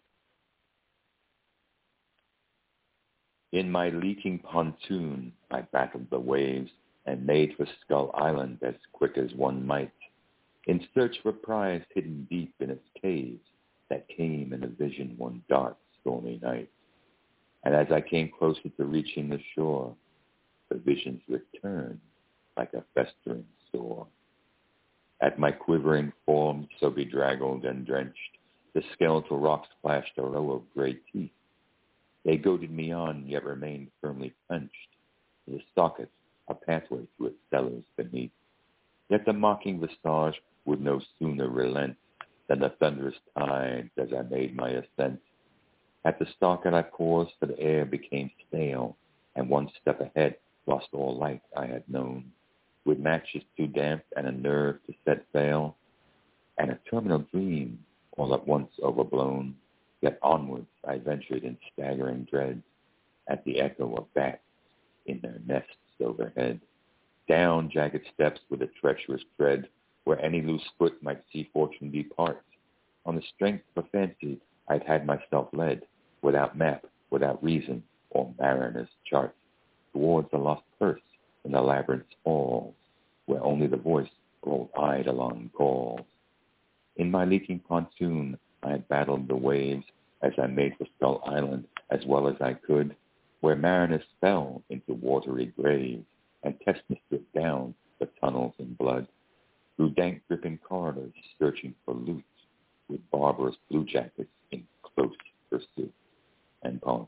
In my leaking pontoon, I battled the waves and made for Skull Island as quick as one might, in search for prize hidden deep in its caves that came in a vision one dark, stormy night. And as I came closer to reaching the shore, the visions returned like a festering sore. At my quivering form so bedraggled and drenched, the skeletal rocks flashed a row of gray teeth. They goaded me on, yet remained firmly clenched, the sockets a pathway to its cellars beneath. Yet the mocking visage would no sooner relent than the thunderous tides as I made my ascent. At the socket I paused, for the air became stale, and one step ahead lost all light I had known. With matches too damp and a nerve to set sail, and a terminal dream all at once overblown, yet onwards I ventured in staggering dread at the echo of bats in their nests overhead. Down jagged steps with a treacherous tread, where any loose foot might see fortune depart. On the strength of a fancy I'd had myself led, without map, without reason, or mariner's chart, towards a lost purse in the labyrinth's halls, where only the voice rolled eidolon calls. In my leaking pontoon I had battled the waves as I made for Skull Island as well as I could, where mariners fell into watery graves and Tesmus stripped down the tunnels in blood, through dank dripping corridors searching for loot, with barbarous blue jackets in close pursuit. And poem.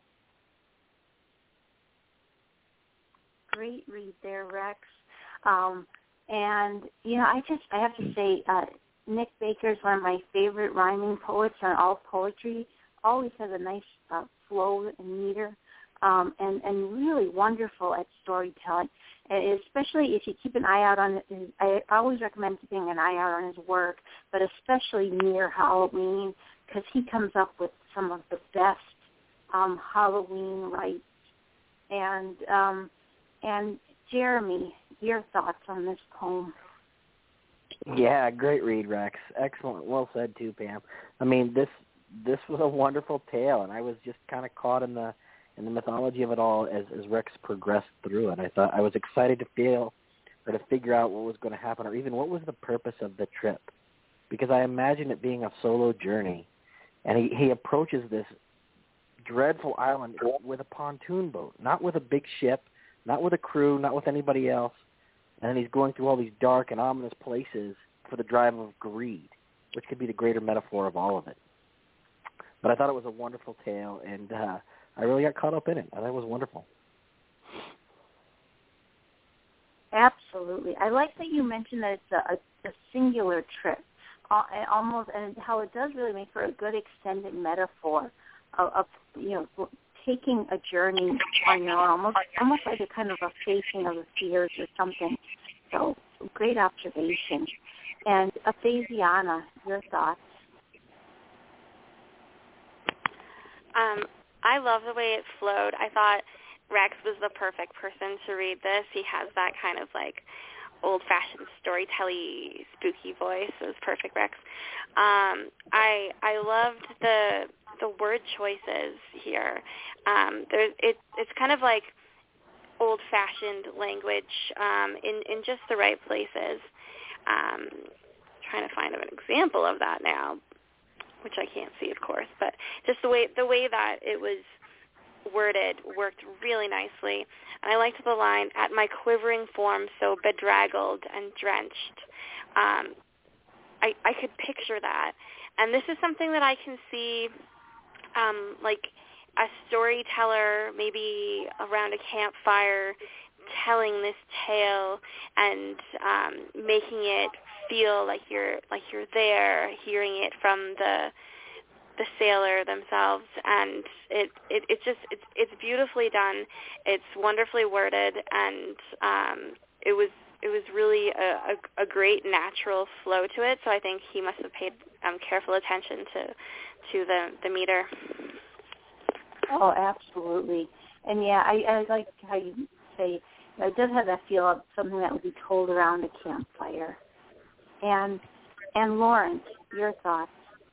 Great read there, Rex. Um, and, you know, I just, I have to say, uh, Nick Baker is one of my favorite rhyming poets on all poetry. Always has a nice uh, flow and meter, um, and, and really wonderful at storytelling. And especially if you keep an eye out on it, I always recommend keeping an eye out on his work, but especially near Halloween, because he comes up with some of the best um, Halloween rites. And um, and Jeremy, your thoughts on this poem? Yeah, great read, Rex. Excellent. Well said, too, Pam. I mean, this this was a wonderful tale, and I was just kind of caught in the in the mythology of it all as, as Rex progressed through it. I thought I was excited to feel or to figure out what was going to happen, or even what was the purpose of the trip, because I imagine it being a solo journey, and he, he approaches this dreadful island with a pontoon boat, not with a big ship, not with a crew, not with anybody else. And then he's going through all these dark and ominous places for the drive of greed, which could be the greater metaphor of all of it. But I thought it was a wonderful tale, and uh, I really got caught up in it. I thought it was wonderful. Absolutely. I like that you mentioned that it's a, a singular trip, uh, almost, and how it does really make for a good extended metaphor of, of you know, taking a journey on your own, almost, almost like a kind of a facing of the fears or something. So, great observation. And Aphasiana, your thoughts? Um, I love the way it flowed. I thought Rex was the perfect person to read this. He has that kind of like old-fashioned storytelling, spooky voice. It was perfect, Rex. Um, I I loved the the word choices here. Um, there, it, it's kind of like old-fashioned language um, in in just the right places. Um, trying to find an example of that now, which I can't see, of course, but just the way the way that it was worded worked really nicely. And I liked the line, "At my quivering form so bedraggled and drenched." Um, I, I could picture that. And this is something that I can see, um, like a storyteller maybe around a campfire telling this tale and um, making it feel like you're like you're there, hearing it from the the the sailor themselves, and it, it it's just it's it's beautifully done. It's wonderfully worded, and um, it was it was really a, a, a great natural flow to it. So I think he must have paid um, careful attention to to the the meter. Oh, absolutely. And yeah, I, I like how you say, you know, it does have that feel of something that would be told around a campfire. And and Lawrence, your thoughts?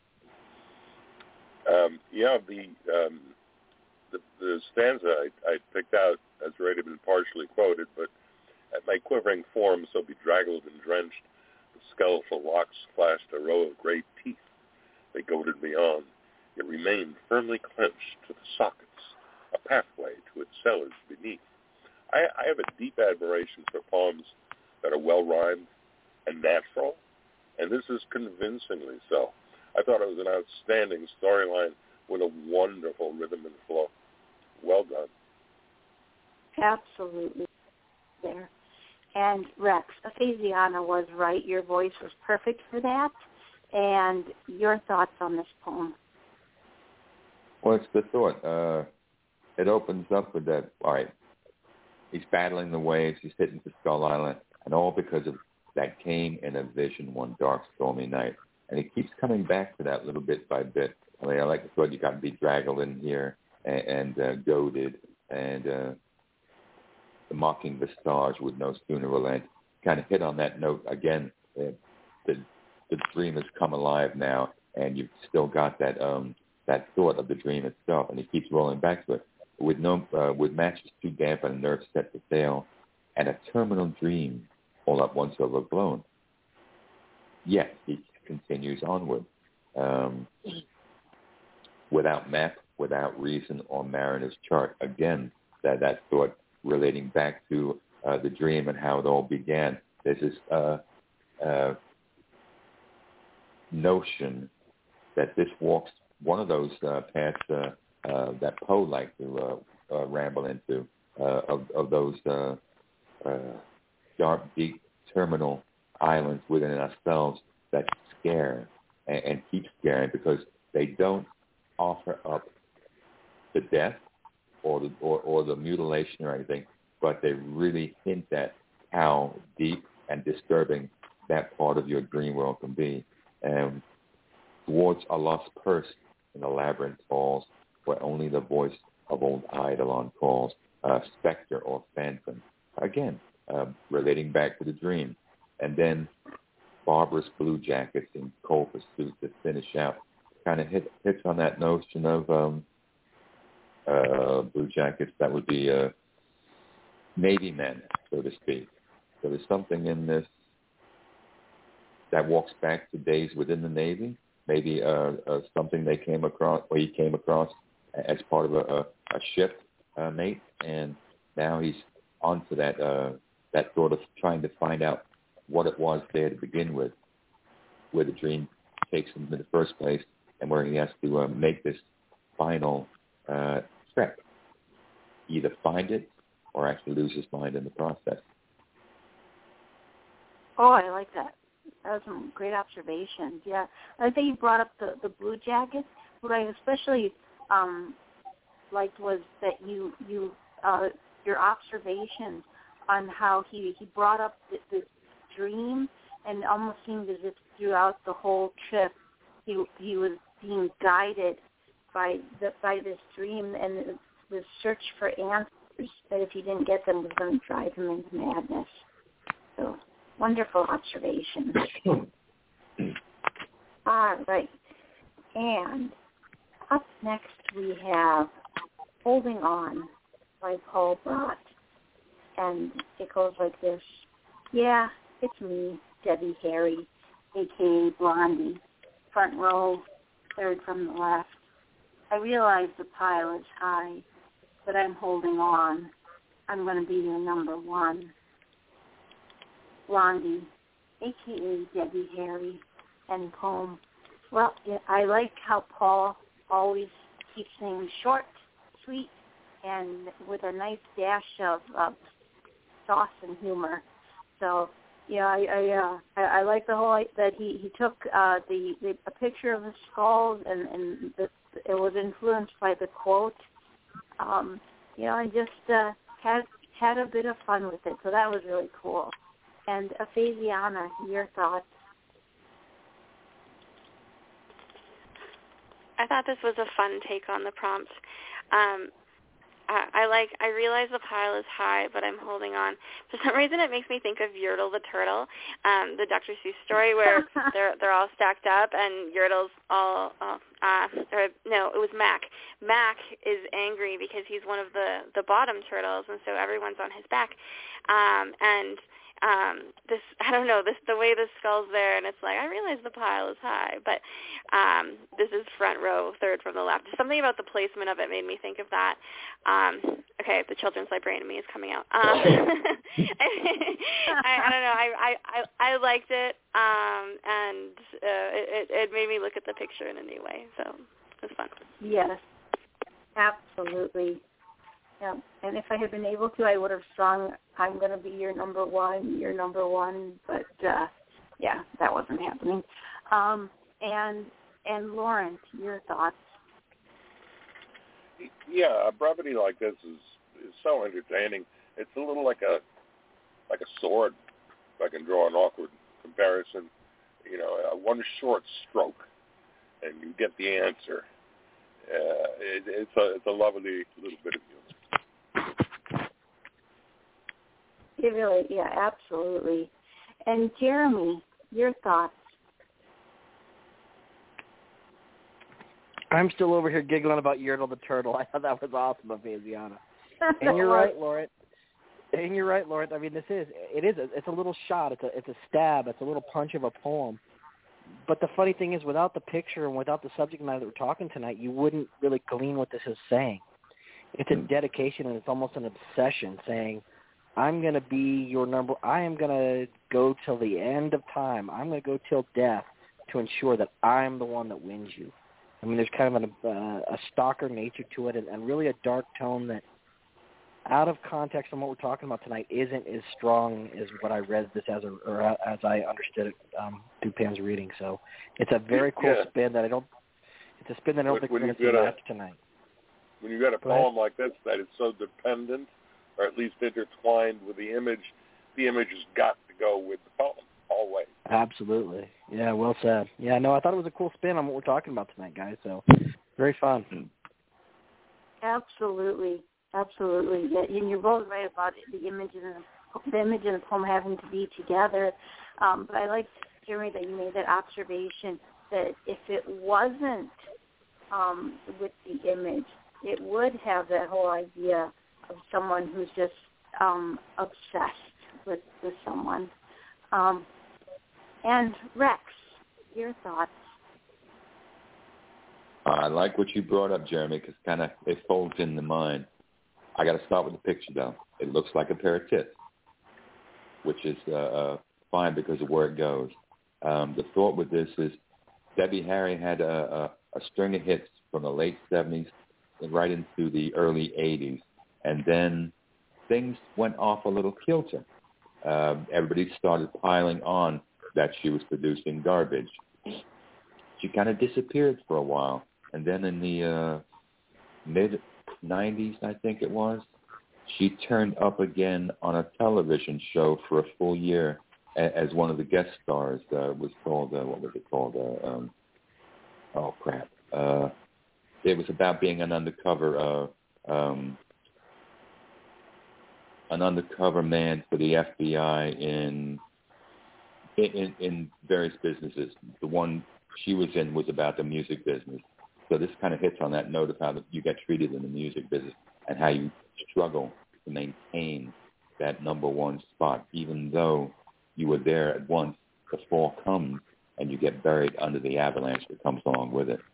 Um, yeah, the, um, the the stanza I, I picked out has already been partially quoted, but at my quivering form so bedraggled and drenched, the skeletal locks flashed a row of great teeth. They goaded me on. It remained firmly clenched to the sockets, a pathway to its cellars beneath. I, I have a deep admiration for poems that are well-rhymed and natural, and this is convincingly so. I thought it was an outstanding storyline with a wonderful rhythm and flow. Well done. Absolutely there. And Rex, Aphasiana was right. Your voice was perfect for that. And your thoughts on this poem? Well, it's the thought. Uh, it opens up with that, all right, he's battling the waves, he's hitting the Skull Island, and all because of that came in a vision one dark, stormy night. And he keeps coming back to that little bit by bit. I mean, I like the thought you got bedraggled in here and, and uh, goaded, and uh, the mocking visage with no sooner relent. Kind of hit on that note again. Uh, the the dream has come alive now, and you've still got that um, that thought of the dream itself, and he keeps rolling back to it. With no uh, with matches too damp and nerves set to fail, and a terminal dream all at once overblown. Yes, he continues onward. Um, without map, without reason or mariner's chart. Again, that, that thought relating back to uh, the dream and how it all began. There's this uh, uh, notion that this walks one of those uh, paths uh, uh, that Poe liked to uh, uh, ramble into, uh, of, of those uh, uh, dark, deep, terminal islands within ourselves that scare and, and keep scaring because they don't offer up the death or the, or, or the mutilation or anything, but they really hint at how deep and disturbing that part of your dream world can be. And towards a lost purse in the labyrinth falls, where only the voice of old Eidolon calls, uh, specter or phantom. Again, uh, relating back to the dream. And then barbarous blue jackets in cold pursuit to finish out. Kind of hit, hits on that notion of um, uh, blue jackets that would be uh, Navy men, so to speak. So there's something in this that walks back to days within the Navy, maybe uh, uh, something they came across, or he came across as part of a, a, a ship uh, mate, and now he's onto that uh, that sort of trying to find out what it was there to begin with, where the dream takes him in the first place, and where he has to uh, make this final uh, trek, either find it or actually lose his mind in the process. Oh, I like that. That was some great observations. Yeah, I think you brought up the, the blue jackets. What I especially um, liked was that you you uh, your observations on how he, he brought up this, this dream, and almost seemed as if throughout the whole trip he he was being guided by the, by this dream and the, the search for answers that if he didn't get them was going to drive him into madness. So wonderful observation. All right. And up next we have Holding On by Paul Brott. And it goes like this. Yeah, it's me, Debbie Harry, a k a. Blondie. Front row, third from the left. I realize the pile is high, but I'm holding on. I'm going to be your number one. Blondie, a k a. Debbie Harry, and poem. Well, I like how Paul always keeps things short, sweet, and with a nice dash of uh, sauce and humor. So Yeah, I I, uh, I I like the whole that he he took uh, the, the a picture of the skulls and and the, it was influenced by the quote. Um, you know, I just uh, had had a bit of fun with it, so that was really cool. And uh, Fabiana, your thoughts? I thought this was a fun take on the prompt. Um, I, I like. I realize the pile is high, but I'm holding on. For some reason, it makes me think of Yertle the turtle, um, the Doctor Seuss story where they're they're all stacked up and Yertle's all. Uh, uh, or no, it was Mac. Mac is angry because he's one of the the bottom turtles, and so everyone's on his back. Um, and um, this, I don't know, this the way the skull's there, and it's like I realize the pile is high, but um, this is front row, third from the left. Just something about the placement of it made me think of that. Um, okay, the children's librarian in me is coming out. Um, I, I don't know. I, I, I, I liked it, um, and uh, it, it made me look at the picture in a new way. So it was fun. Yes, absolutely. Yeah, and if I had been able to, I would have strung, I'm going to be your number one, your number one, but, uh, yeah, that wasn't happening. Um, and, and Lawrence, your thoughts? Yeah, a brevity like this is, is so entertaining. It's a little like a, like a sword, if I can draw an awkward comparison. You know, uh, one short stroke, and you get the answer. Uh, it, it's a it's a lovely little bit of humor. It really, yeah, absolutely. And Jeremy, your thoughts? I'm still over here giggling about Yertle the turtle. I thought that was awesome of Fabiana. And you're right, Lawrence. And you're right, Lawrence. I mean, this is it is a, it's a little shot. It's a it's a stab. It's a little punch of a poem. But the funny thing is, without the picture and without the subject matter that we're talking tonight, you wouldn't really glean what this is saying. It's a dedication, and it's almost an obsession, saying, I'm going to be your number. I am going to go till the end of time. I'm going to go till death to ensure that I'm the one that wins you. I mean, there's kind of an, uh, a stalker nature to it, and, and really a dark tone that, out of context from what we're talking about tonight, isn't as strong as what I read this as, or, or as I understood it um, through Pam's reading. So it's a very cool yeah. spin that I don't. It's a spin that I don't when, think when we're going to see after tonight. When you got a Go poem ahead. like this that is so dependent, or at least intertwined with the image, the image has got to go with the poem always. Absolutely. Yeah, well said. Yeah, no, I thought it was a cool spin on what we're talking about tonight, guys. So very fun. Absolutely. Absolutely. Yeah, and you're both right about it, the image and the, the image and the poem having to be together. Um, but I like, Jeremy, that you made that observation that if it wasn't um, with the image, it would have that whole idea of someone who's just um, obsessed with, with someone. Um, and Rex, your thoughts? I like what you brought up, Jeremy, because kind of it folds in the mind. I got to start with the picture, though. It looks like a pair of tits, which is uh, uh, fine because of where it goes. Um, the thought with this is Debbie Harry had a, a, a string of hits from the late seventies and right into the early eighties, and then things went off a little kilter. Um, everybody started piling on that she was producing garbage. She kind of disappeared for a while, and then in the uh, mid nineties, I think it was, she turned up again on a television show for a full year as one of the guest stars. Uh, was called uh, what was it called? Uh, um, oh crap! Uh, it was about being an undercover uh, um, an undercover man for the F B I in in, in various businesses. The one she was in was about the music business. So this kind of hits on that note of how you get treated in the music business and how you struggle to maintain that number one spot, even though you were there at once. The fall comes and you get buried under the avalanche that comes along with it.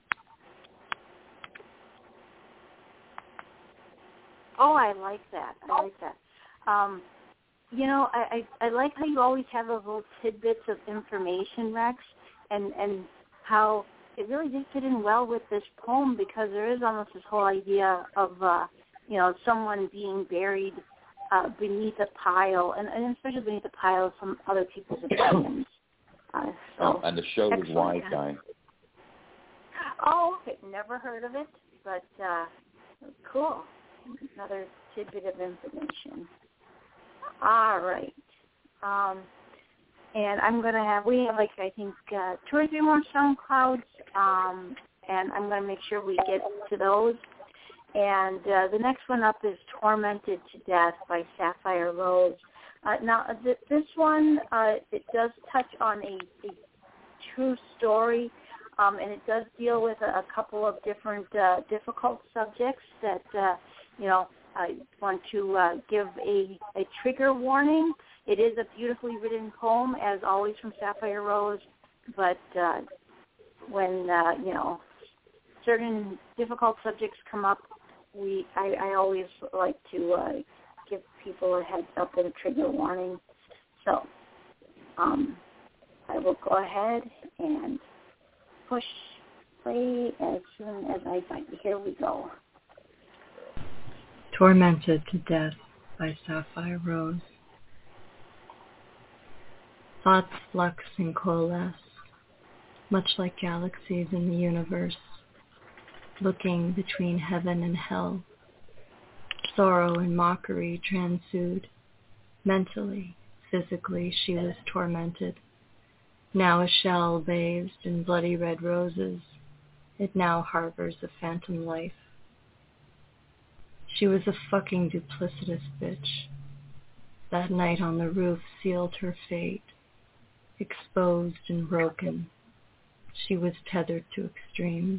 Oh, I like that. I like that. Um, you know, I, I, I like how you always have those little tidbits of information, Rex, and, and how it really did fit in well with this poem because there is almost this whole idea of, uh, you know, someone being buried uh, beneath a pile, and, and especially beneath a pile of some other people's opinions. Uh, so oh, and the show was Wise yeah. Guy. Oh, okay. Never heard of it, but uh, cool. Another tidbit of information. All right. Um, and I'm going to have, we have like, I think, uh, two or three more SoundClouds, um, and I'm going to make sure we get to those. And uh, the next one up is Tormented to Death by Sapphire Rose. Uh, now, th- this one, uh, it does touch on a, a true story, um, and it does deal with a, a couple of different uh, difficult subjects that, uh, you know, I want to uh, give a, a trigger warning. It is a beautifully written poem, as always, from Sapphire Rose, but uh, when, uh, you know, certain difficult subjects come up, we I, I always like to uh, give people a heads up with a trigger warning. So um, I will go ahead and push play as soon as I find it. Here we go. Tormented to Death by Sapphire Rose. Thoughts flux and coalesce, much like galaxies in the universe, looking between heaven and hell. Sorrow and mockery transued. Mentally, physically, she was tormented. Now a shell bathed in bloody red roses, it now harbors a phantom life. She was a fucking duplicitous bitch. That night on the roof sealed her fate. Exposed and broken, she was tethered to extremes.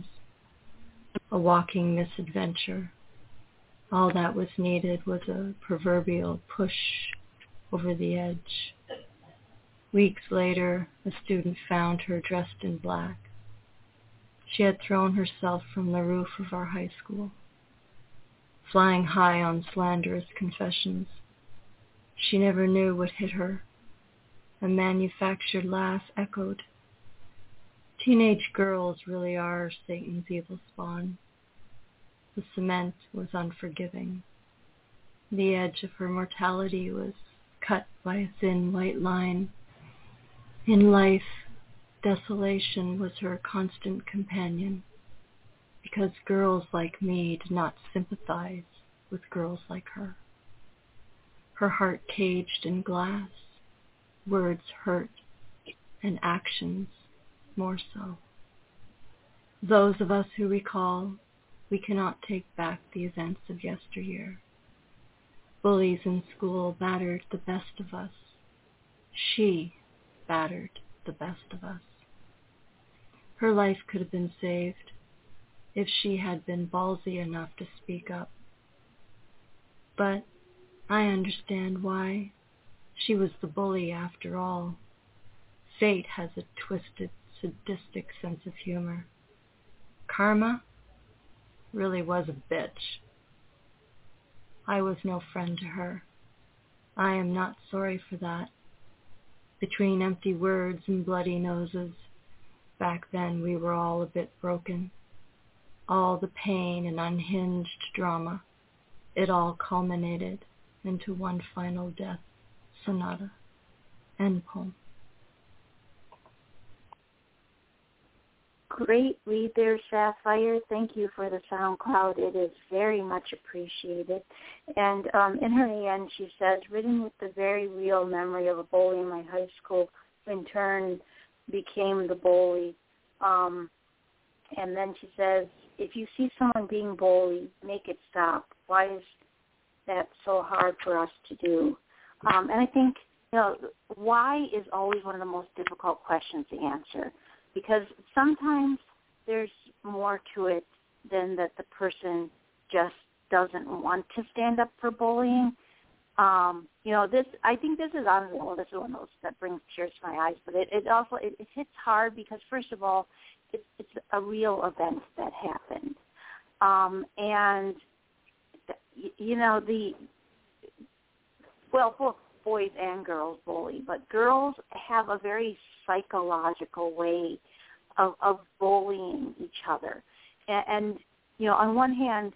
A walking misadventure. All that was needed was a proverbial push over the edge. Weeks later, a student found her dressed in black. She had thrown herself from the roof of our high school, flying high on slanderous confessions. She never knew what hit her. A manufactured laugh echoed. Teenage girls really are Satan's evil spawn. The cement was unforgiving. The edge of her mortality was cut by a thin white line. In life, desolation was her constant companion, because girls like me did not sympathize with girls like her. Her heart caged in glass, words hurt, and actions more so. Those of us who recall, we cannot take back the events of yesteryear. Bullies in school battered the best of us. She battered the best of us. Her life could have been saved if she had been ballsy enough to speak up. But I understand why. She was the bully after all. Fate has a twisted, sadistic sense of humor. Karma really was a bitch. I was no friend to her. I am not sorry for that. Between empty words and bloody noses, back then we were all a bit broken. All the pain and unhinged drama, it all culminated into one final death sonata. End poem. Great read there, Sapphire. Thank you for the SoundCloud. It is very much appreciated. And um, in her end, she says, written with the very real memory of a bully in my high school who in turn became the bully. Um, and then she says, if you see someone being bullied, make it stop. Why is that so hard for us to do? Um, and I think, you know, why is always one of the most difficult questions to answer. Because sometimes there's more to it than that the person just doesn't want to stand up for bullying. Um, you know, this, I think this is, honestly, well, this is one of those that brings tears to my eyes, but it, it also, it, it hits hard because, first of all, it, it's a real event that happened. Um, and, you know, the, well, both boys and girls bully, but girls have a very psychological way of, of bullying each other. And, and, you know, on one hand,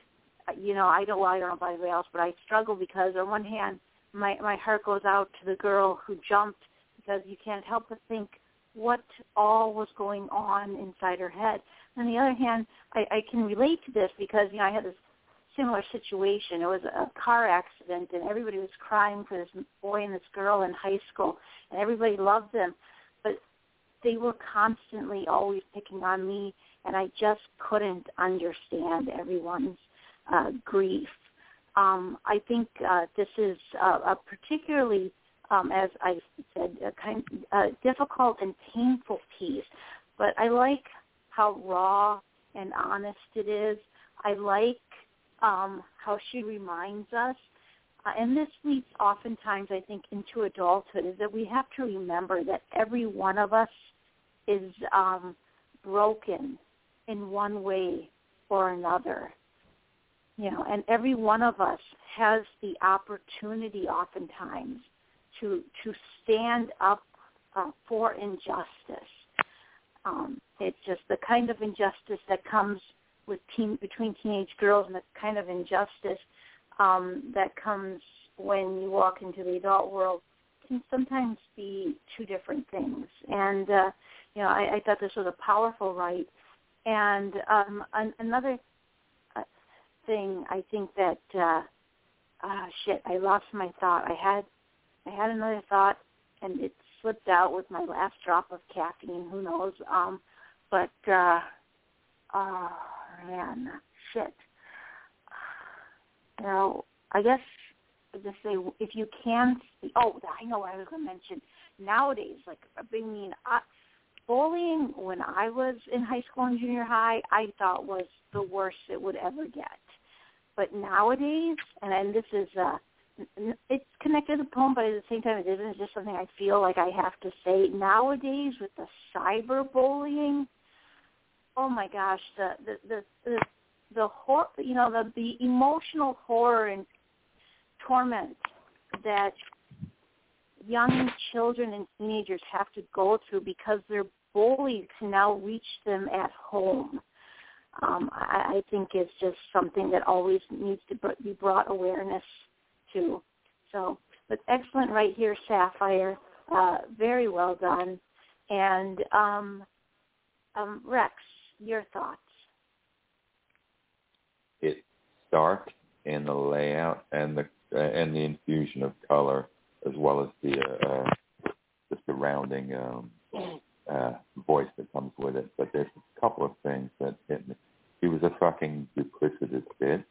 you know, I don't, well, I don't know about anybody else, but I struggle because on one hand, my, my heart goes out to the girl who jumped because you can't help but think what all was going on inside her head. On the other hand, I, I can relate to this because, you know, I had this similar situation. It was a car accident, and everybody was crying for this boy and this girl in high school, and everybody loved them. But they were constantly always picking on me, and I just couldn't understand everyone's uh, grief. Um, I think uh, this is uh, a particularly, um, as I said, a kind uh, difficult and painful piece. But I like how raw and honest it is. I like um, how she reminds us, uh, and this leads oftentimes, I think, into adulthood, is that we have to remember that every one of us is um, broken in one way or another. You know, and every one of us has the opportunity oftentimes to to stand up uh, for injustice. Um, it's just the kind of injustice that comes with teen, between teenage girls, and the kind of injustice um, that comes when you walk into the adult world can sometimes be two different things. And uh, you know, I, I thought this was a powerful right. And um, an, another uh, thing, I think that uh, uh, shit, I lost my thought. I had I had another thought, and it slipped out with my last drop of caffeine. Who knows? Um, but uh, oh man, shit. You know, I guess I'll just say if you can. Oh, I know what I was going to mention. Nowadays, like I mean, I, bullying when I was in high school and junior high, I thought was the worst it would ever get. But nowadays, and, and this is, uh, it's connected to the poem, but at the same time it isn't. It's just something I feel like I have to say. Nowadays, with the cyberbullying, oh my gosh, the the the the, the hor- you know, the the emotional horror and torment that young children and teenagers have to go through because their bullies can now reach them at home. Um, I, I think it's just something that always needs to be brought awareness to. So, but excellent right here, Sapphire. Uh, very well done. And um, um, Rex, your thoughts? It's stark in the layout and the uh, and the infusion of color, as well as the uh, the surrounding um, uh, voice that comes with it. But there's a couple of things that hit me. She was a fucking duplicitous bitch,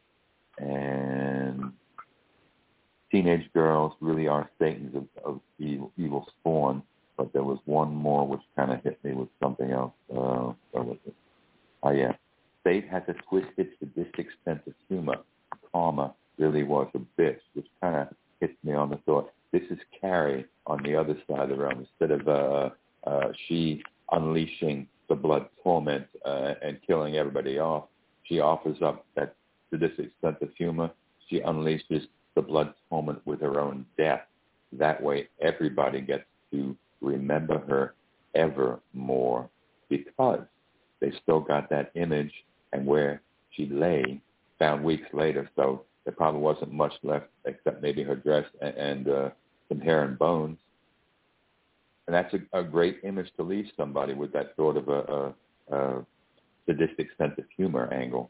and teenage girls really are Satans of, of evil, evil spawn. But there was one more which kind of hit me with something else. Uh, what was it? Oh yeah, Fate has a twisted, sadistic sense of humor. Karma really was a bitch, which kind of hits me on the thought. This is Carrie on the other side of the realm. Instead of uh, uh, she unleashing the blood torment uh, and killing everybody off, she offers up that sadistic sense of humor. She unleashes the blood torment with her own death. That way everybody gets to remember her ever more because they still got that image and where she lay found weeks later. So there probably wasn't much left except maybe her dress and, and uh, some hair and bones. And that's a, a great image to leave somebody with that sort of a, a, a sadistic sense of humor angle.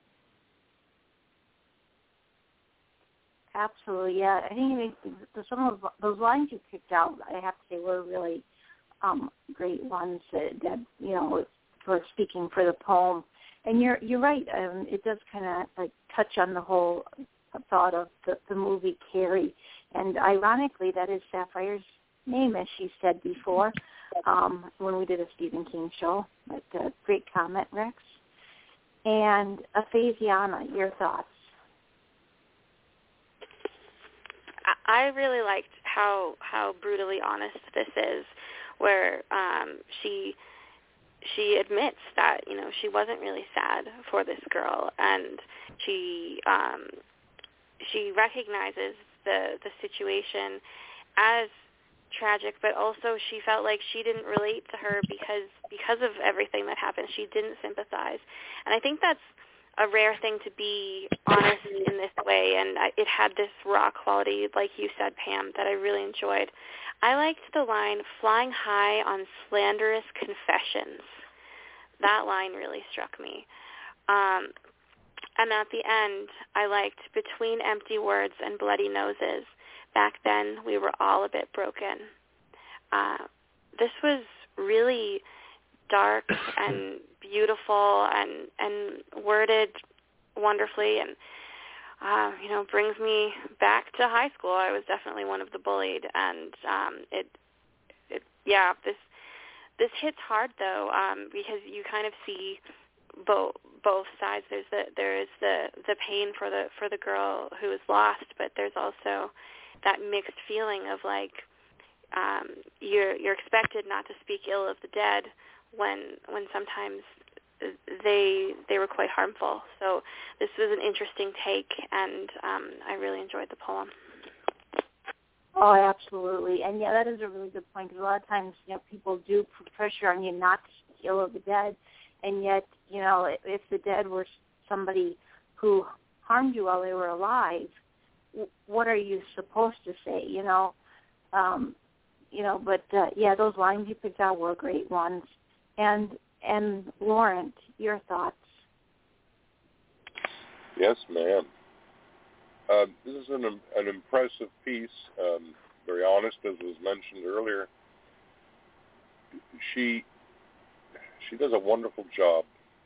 Absolutely, yeah. I think some of those lines you picked out, I have to say, were really um, great ones that, that, you know, for speaking for the poem. And you're you're right. Um, it does kind of like touch on the whole thought of the, the movie Carrie. And ironically, that is Sapphire's name, as she said before, um, when we did a Stephen King show. But uh, great comment, Rex. And Aphasiana, your thoughts? I really liked how how brutally honest this is, where um, she she admits that, you know, she wasn't really sad for this girl, and she um, she recognizes the the situation as tragic, but also she felt like she didn't relate to her because because of everything that happened. She didn't sympathize, and I think that's a rare thing to be honest in this way, and I, it had this raw quality, like you said, Pam, that I really enjoyed. I liked the line, flying high on slanderous confessions. That line really struck me. Um, and at the end, I liked between empty words and bloody noses. Back then, we were all a bit broken. Uh, this was really dark and beautiful and, and worded wonderfully, and uh, you know, brings me back to high school. I was definitely one of the bullied, and um, it, it, yeah, this this hits hard though, um, because you kind of see both both sides. There's the there is the the pain for the for the girl who is lost, but there's also that mixed feeling of like um, you're you're expected not to speak ill of the dead when when sometimes they they were quite harmful. So this was an interesting take, and um, I really enjoyed the poem. Oh, absolutely. And yeah, that is a really good point, because a lot of times, you know, people do put pressure on you not to speak ill of the dead, and yet, you know, if the dead were somebody who harmed you while they were alive, what are you supposed to say, you know? Um, you know, but uh, yeah, those lines you picked out were great ones. And and Laurent, your thoughts? Yes, ma'am. Uh, this is an an impressive piece. Um, very honest, as was mentioned earlier. She she does a wonderful job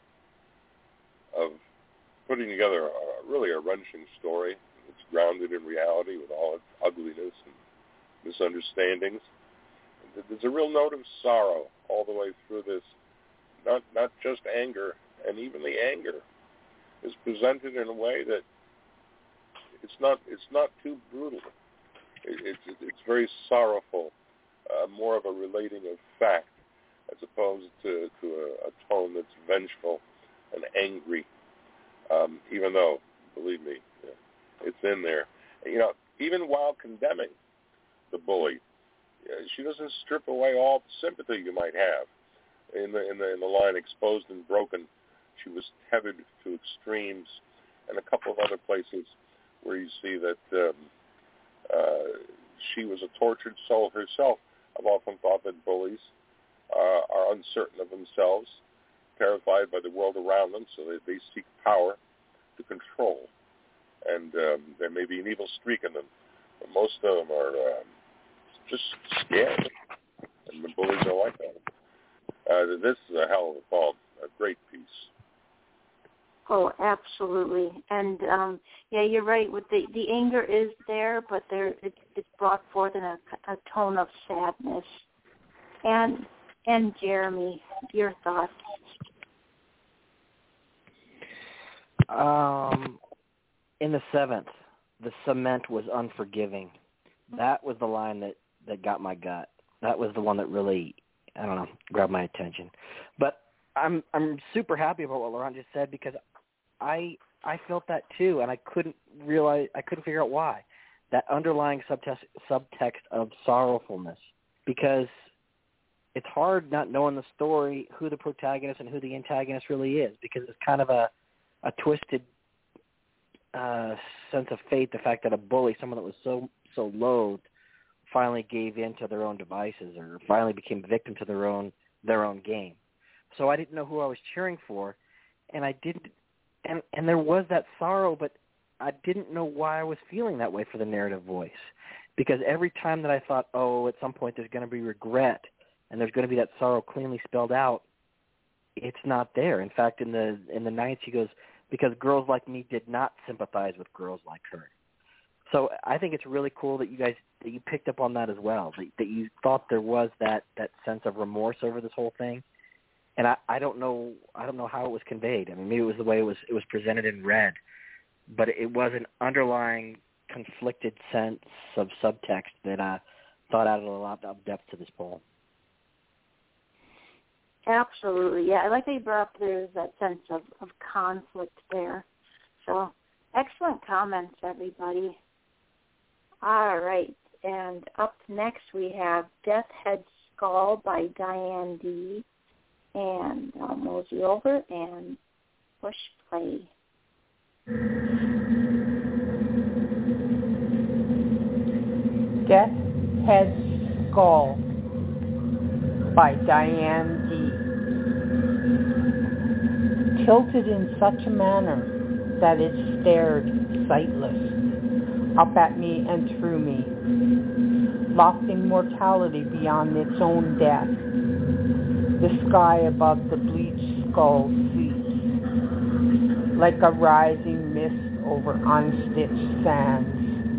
of putting together a, really a wrenching story. It's grounded in reality with all its ugliness and misunderstandings. There's a real note of sorrow all the way through this. Not not just anger, and even the anger is presented in a way that it's not it's not too brutal. It, it's it's very sorrowful, uh, more of a relating of fact as opposed to to a, a tone that's vengeful and angry. Um, even though, believe me, it's in there. You know, even while condemning the bully, she doesn't strip away all the sympathy you might have. In the in the in the line, exposed and broken, she was tethered to extremes, and a couple of other places where you see that um, uh, she was a tortured soul herself. I've often thought that bullies uh, are uncertain of themselves, terrified by the world around them, so they, they seek power to control. And um, there may be an evil streak in them, but most of them are um, just scared, and the bullies are like that. Uh, this is a hell of a poem, a great piece. Oh, absolutely. And um, yeah, you're right. With the the anger is there, but there it, it's brought forth in a, a tone of sadness. And and Jeremy, your thoughts? Um, in the seventh, the cement was unforgiving. That was the line that, that got my gut. That was the one that really, I don't know, grabbed my attention. But I'm I'm super happy about what Laurent just said, because I I felt that too, and I couldn't realize I couldn't figure out why. That underlying subtext subtext of sorrowfulness, because it's hard not knowing the story, who the protagonist and who the antagonist really is, because it's kind of a a twisted uh, sense of fate. The fact that a bully, someone that was so so loathed, finally gave in to their own devices, or finally became victim to their own their own game. So I didn't know who I was cheering for, and I didn't, and and there was that sorrow, but I didn't know why I was feeling that way for the narrative voice, because every time that I thought, oh, at some point there's going to be regret, and there's going to be that sorrow cleanly spelled out, it's not there. In fact, in the in the ninth, she goes, because girls like me did not sympathize with girls like her. So I think it's really cool that you guys that you picked up on that as well, that, that you thought there was that, that sense of remorse over this whole thing. And I, I don't know I don't know how it was conveyed. I mean, maybe it was the way it was it was presented and read, but it was an underlying conflicted sense of subtext that uh, thought added a lot of depth to this poem. Absolutely, yeah. I like that you brought up there's that sense of, of conflict there. So excellent comments, everybody. All right, and up next we have Death Head Skull by Diane D. And I'll mosey over and push play. Death's Head Skull by Diane D. Tilted in such a manner that it stared sightless up at me and through me, lofting mortality beyond its own death. The sky above the bleached skull sweeps like a rising mist over unstitched sands.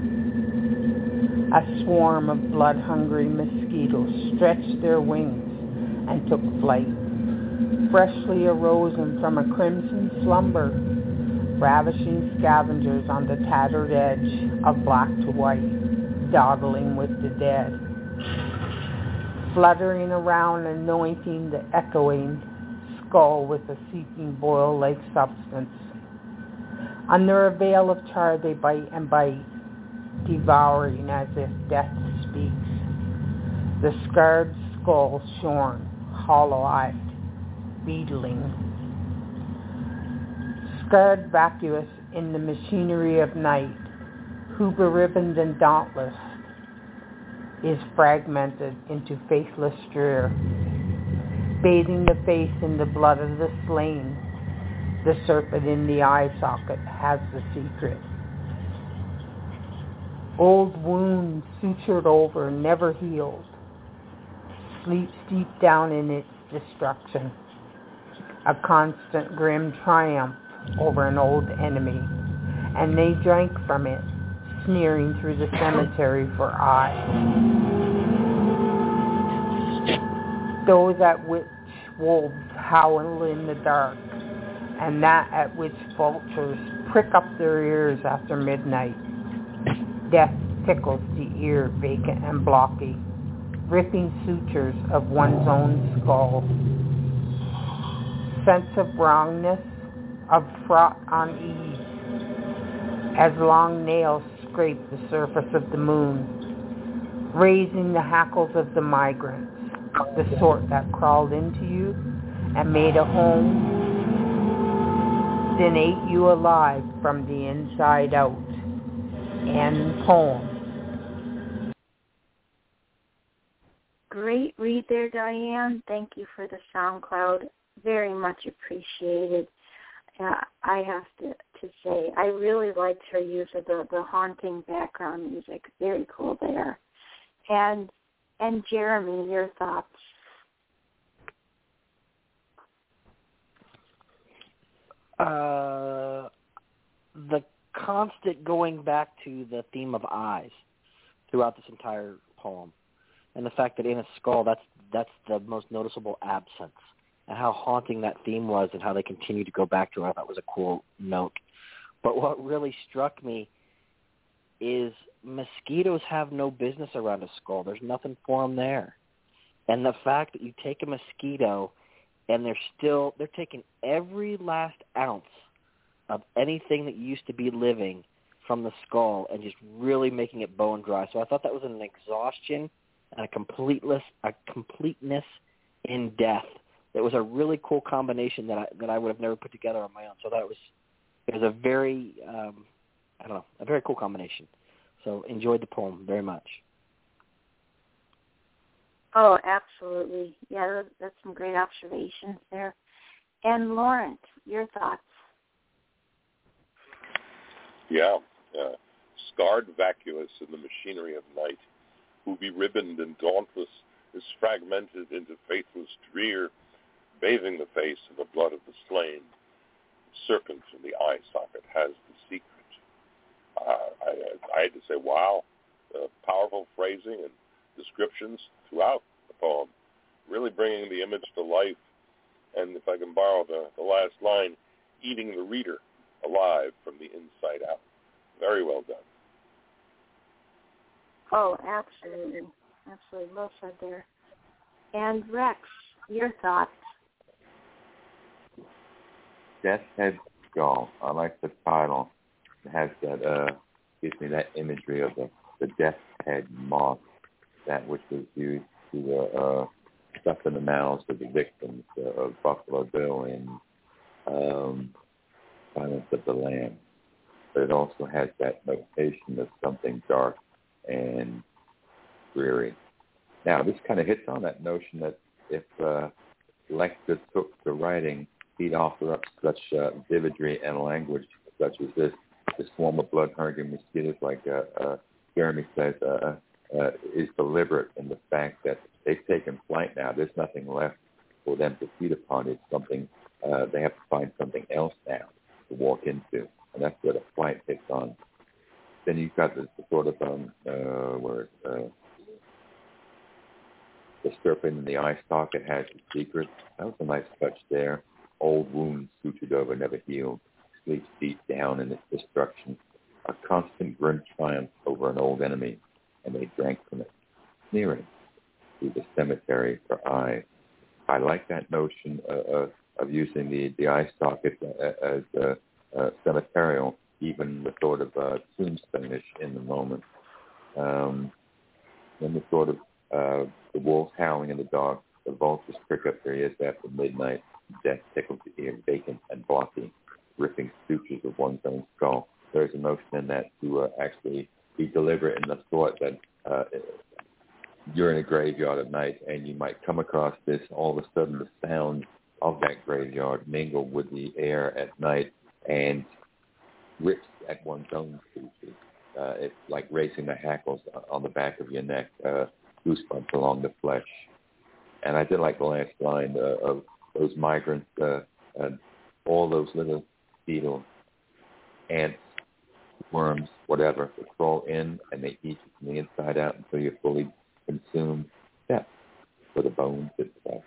A swarm of blood-hungry mosquitoes stretched their wings and took flight, freshly arisen from a crimson slumber, ravishing scavengers on the tattered edge of black to white, dawdling with the dead, fluttering around, anointing the echoing skull with a seeping boil-like substance. Under a veil of tar they bite and bite, devouring as if death speaks. The scarred skull shorn, hollow-eyed, beetling. Scarred vacuous in the machinery of night, who beribboned and dauntless, is fragmented into faithless drear, bathing the face in the blood of the slain. The serpent in the eye socket has the secret. Old wounds sutured over, never healed, sleep deep down in its destruction. A constant grim triumph over an old enemy, and they drank from it, sneering through the cemetery for eyes. Those at which wolves howl in the dark, and that at which vultures prick up their ears after midnight. Death tickles the ear, vacant and blocky, ripping sutures of one's own skull. Sense of wrongness, of fraught unease, as long nails scrape the surface of the moon, raising the hackles of the migrants, the sort that crawled into you and made a home, then ate you alive from the inside out. End poem. Great read there, Diane. Thank you for the SoundCloud. Very much appreciated. Uh, I have to, to say, I really liked her use of the, the haunting background music. Very cool there. And and Jeremy, your thoughts? Uh, the constant going back to the theme of eyes throughout this entire poem, and the fact that in a skull, that's that's the most noticeable absence, and how haunting that theme was, and how they continue to go back to it. I thought was a cool note. But what really struck me is mosquitoes have no business around a skull. There's nothing for them there, and the fact that you take a mosquito and they're still they're taking every last ounce of anything that used to be living from the skull and just really making it bone dry. So I thought that was an exhaustion and a completeness, a completeness in death. It was a really cool combination that I that I would have never put together on my own. So that was it was a very um, I don't know a very cool combination. So enjoyed the poem very much. Oh, absolutely. Yeah, that's some great observations there. And Lawrence, your thoughts? Yeah, uh, scarred vacuous in the machinery of night, who beribboned and dauntless is fragmented into faithless drear, bathing the face in the blood of the slain. Serpent in the eye socket has the secret. Uh, I, I had to say, wow, uh, powerful phrasing and descriptions throughout the poem, really bringing the image to life. And if I can borrow the, the last line, eating the reader alive from the inside out. Very well done. Oh, absolutely. Absolutely. Well said there. And Rex, your thoughts? Death's Head Skull. I like the title. It has that, uh, gives me that imagery of the, the death's head moth, that which was used to uh, uh, stuff in the mouths of the victims uh, of Buffalo Bill and um, Silence of the Lambs. but it also has that notation of something dark and dreary. Now, this kind of hits on that notion that if uh, Lecter took to writing, he'd offer up such uh, vividry and language such as this, the swarm of blood-hungry mosquitoes, like uh, uh, Jeremy says, uh, uh, is deliberate in the fact that they've taken flight now. There's nothing left for them to feed upon. It's something, uh, they have to find something else now to walk into, and that's where the flight hits on. Then you've got the, the sort of, um, uh, where uh, the serpent in the eye socket has a secret. That was a nice touch there. Old wounds sutured over, never healed. Sleeps deep down in its destruction. A constant grim triumph over an old enemy, and they drank from it, sneering through the cemetery for eye. I like that notion uh, uh, of using the, the eye socket uh, as uh, uh, cemeterial, even the sort of uh, tombstone-ish in the moment. Um, then the sort of uh, the wolves howling in the dark, the vultures prick up their ears after midnight, death tickles the ear, vacant and blocky, ripping sutures of one's own skull. There's a notion in that to uh, actually be deliberate in the thought that uh, you're in a graveyard at night and you might come across this, all of a sudden the sound of that graveyard mingle with the air at night and rips at one's own sutures. Uh, it's like racing the hackles on the back of your neck, uh, goosebumps along the flesh. And I did like the last line uh, of those migrants, uh, uh, all those little beetles, ants, worms, whatever, they crawl in and they eat you from the inside out until you're fully consumed, except for the bones itself.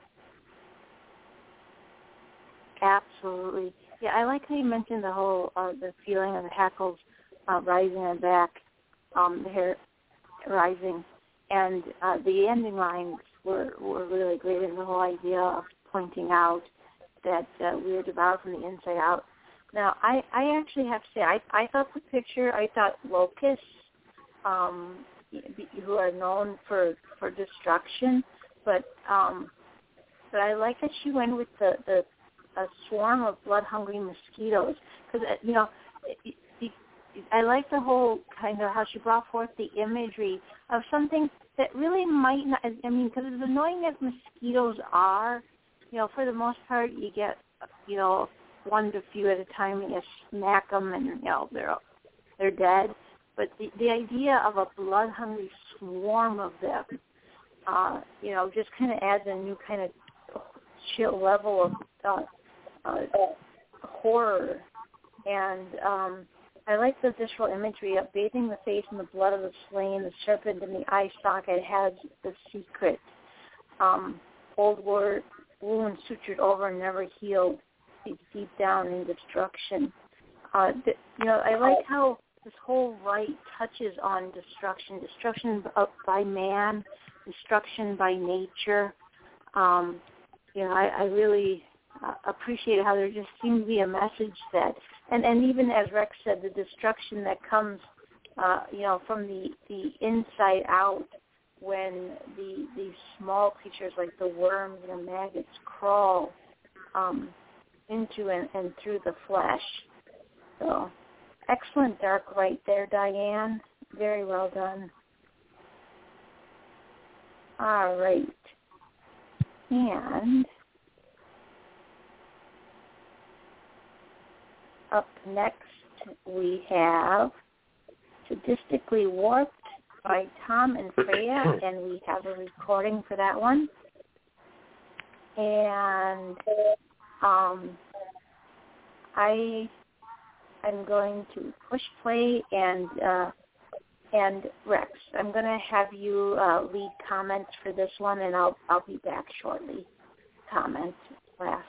Absolutely. Yeah, I like how you mentioned the whole, uh, the feeling of the hackles uh, rising and back, um, the hair rising, and uh, the ending lines were, were really great, and the whole idea of pointing out that uh, we are devoured from the inside out. Now, I, I actually have to say, I, I thought the picture, I thought locusts, um, who are known for, for destruction, but um, but I like that she went with the, the a swarm of blood-hungry mosquitoes, because, you know, it, it, I like the whole kind of how she brought forth the imagery of something that really might not, I mean, because as annoying as mosquitoes are, you know, for the most part, you get, you know, one to few at a time, and you smack them, and, you know, they're, they're dead. But the, the idea of a blood-hungry swarm of them, uh, you know, just kind of adds a new kind of chill level of uh, uh, horror. And um, I like the visceral imagery of bathing the face in the blood of the slain. The serpent in the eye socket has the secret. Um, old word, wound sutured over and never healed, deep, deep down in destruction. Uh, the, you know, I like how this whole rite touches on destruction, destruction by man, destruction by nature. Um, you know, I, I really uh, appreciate how there just seems to be a message that, and, and even as Rex said, the destruction that comes, uh, you know, from the, the inside out when the these small creatures like the worms and the maggots crawl um, into and, and through the flesh. So, excellent dark right there, Diane. Very well done. All right. And up next we have Sadistically Warped by Tom and Freya, and we have a recording for that one. And um, I am going to push play, and uh, and Rex, I'm going to have you uh, lead comments for this one, and I'll I'll be back shortly. Comments last.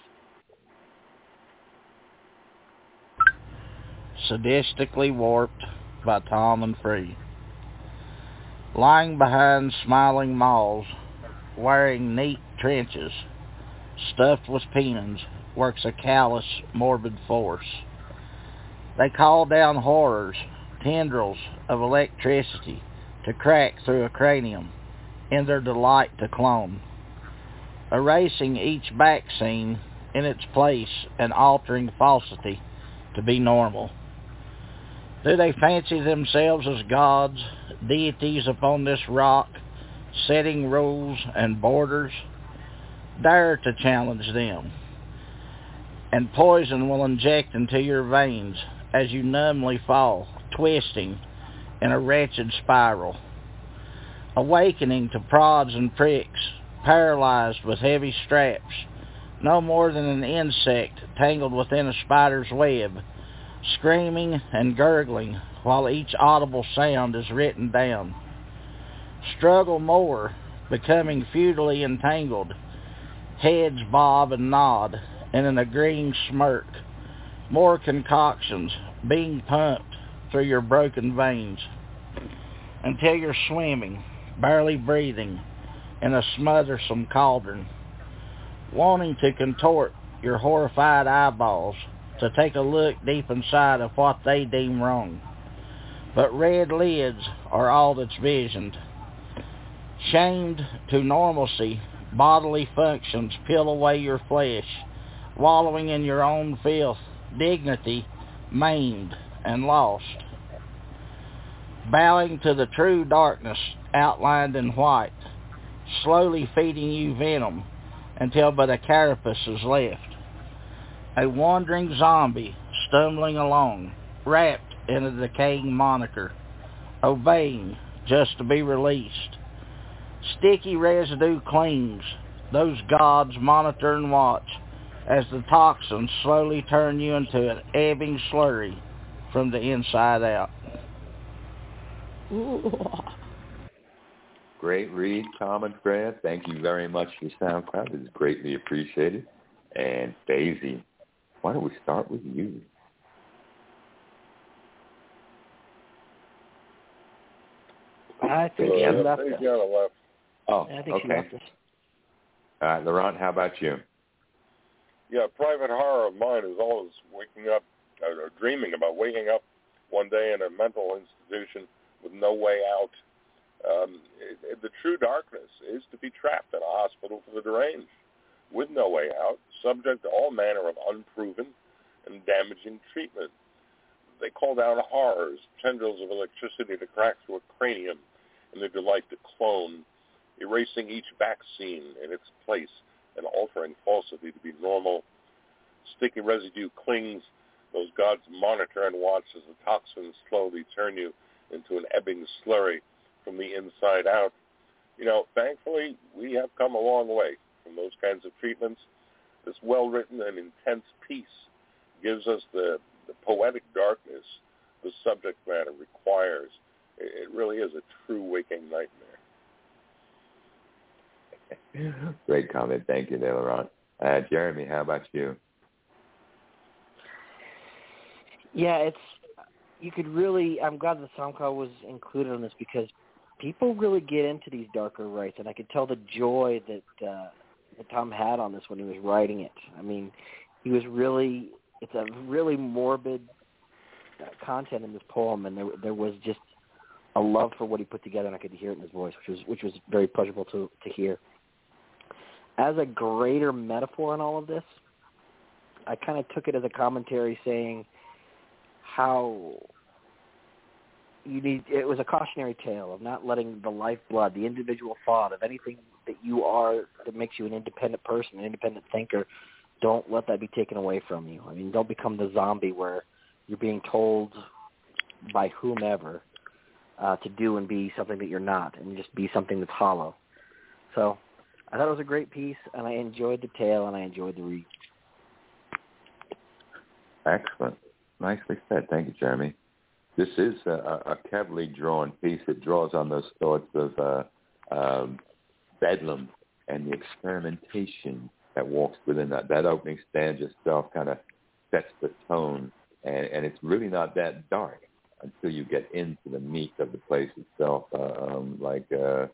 Sadistically Warped by Tom and Freya. Lying behind smiling malls, wearing neat trenches, stuffed with penons, works a callous, morbid force. They call down horrors, tendrils of electricity to crack through a cranium in their delight to clone, erasing each back scene in its place and altering falsity to be normal. Do they fancy themselves as gods, deities upon this rock, setting rules and borders? Dare to challenge them, and poison will inject into your veins as you numbly fall, twisting in a wretched spiral, awakening to prods and pricks, paralyzed with heavy straps, no more than an insect tangled within a spider's web, screaming and gurgling while each audible sound is written down. Struggle more, becoming futilely entangled, heads bob and nod in an agreeing smirk, more concoctions being pumped through your broken veins, until you're swimming, barely breathing, in a smothersome cauldron, wanting to contort your horrified eyeballs to take a look deep inside of what they deem wrong. But red lids are all that's visioned. Shamed to normalcy, bodily functions peel away your flesh, wallowing in your own filth, dignity maimed and lost. Bowing to the true darkness outlined in white, slowly feeding you venom until but a carapace is left. A wandering zombie stumbling along, wrapped in a decaying moniker, obeying just to be released. Sticky residue clings, those gods monitor and watch as the toxins slowly turn you into an ebbing slurry from the inside out. Ooh. Great read, Tom and Fred. Thank you very much for SoundCloud. It is greatly appreciated. And Daisy, why don't we start with you? I think uh, she left us. left. Oh, I think okay. she left us. All right, Laurent, how about you? Yeah, private horror of mine is always waking up, or dreaming about waking up one day in a mental institution with no way out. Um, it, it, the true darkness is to be trapped in a hospital for the deranged, with no way out, subject to all manner of unproven and damaging treatment. They call down horrors, tendrils of electricity to crack through a cranium in their delight to clone, erasing each vaccine in its place and altering falsity to be normal. Sticky residue clings. Those gods monitor and watch as the toxins slowly turn you into an ebbing slurry from the inside out. You know, thankfully, we have come a long way from those kinds of treatments. This well-written and intense piece gives us the, the poetic darkness the subject matter requires. It, it really is a true waking nightmare. Great comment. Thank you, Laurent. Uh, Jeremy, how about you? Yeah, it's, you could really, I'm glad the SoundCloud was included on this because people really get into these darker rites, and I could tell the joy that, uh, that Tom had on this when he was writing it. I mean, he was really, it's a really morbid uh, content in this poem, and there there was just a love for what he put together, and I could hear it in his voice, which was which was very pleasurable to, to hear. As a greater metaphor in all of this, I kind of took it as a commentary saying how you need, it was a cautionary tale of not letting the lifeblood, the individual thought of anything that you are that makes you an independent person, an independent thinker, don't let that be taken away from you. I mean, don't become the zombie where you're being told by whomever uh, to do and be something that you're not, and just be something that's hollow. So I thought it was a great piece, and I enjoyed the tale, and I enjoyed the read. Excellent. Nicely said. Thank you, Jeremy. This is a, a cleverly drawn piece. It draws on those thoughts of uh, um, Bedlam and the experimentation that walks within that. That opening stanza itself kind of sets the tone, and, and it's really not that dark until you get into the meat of the place itself. Uh, um, like, uh,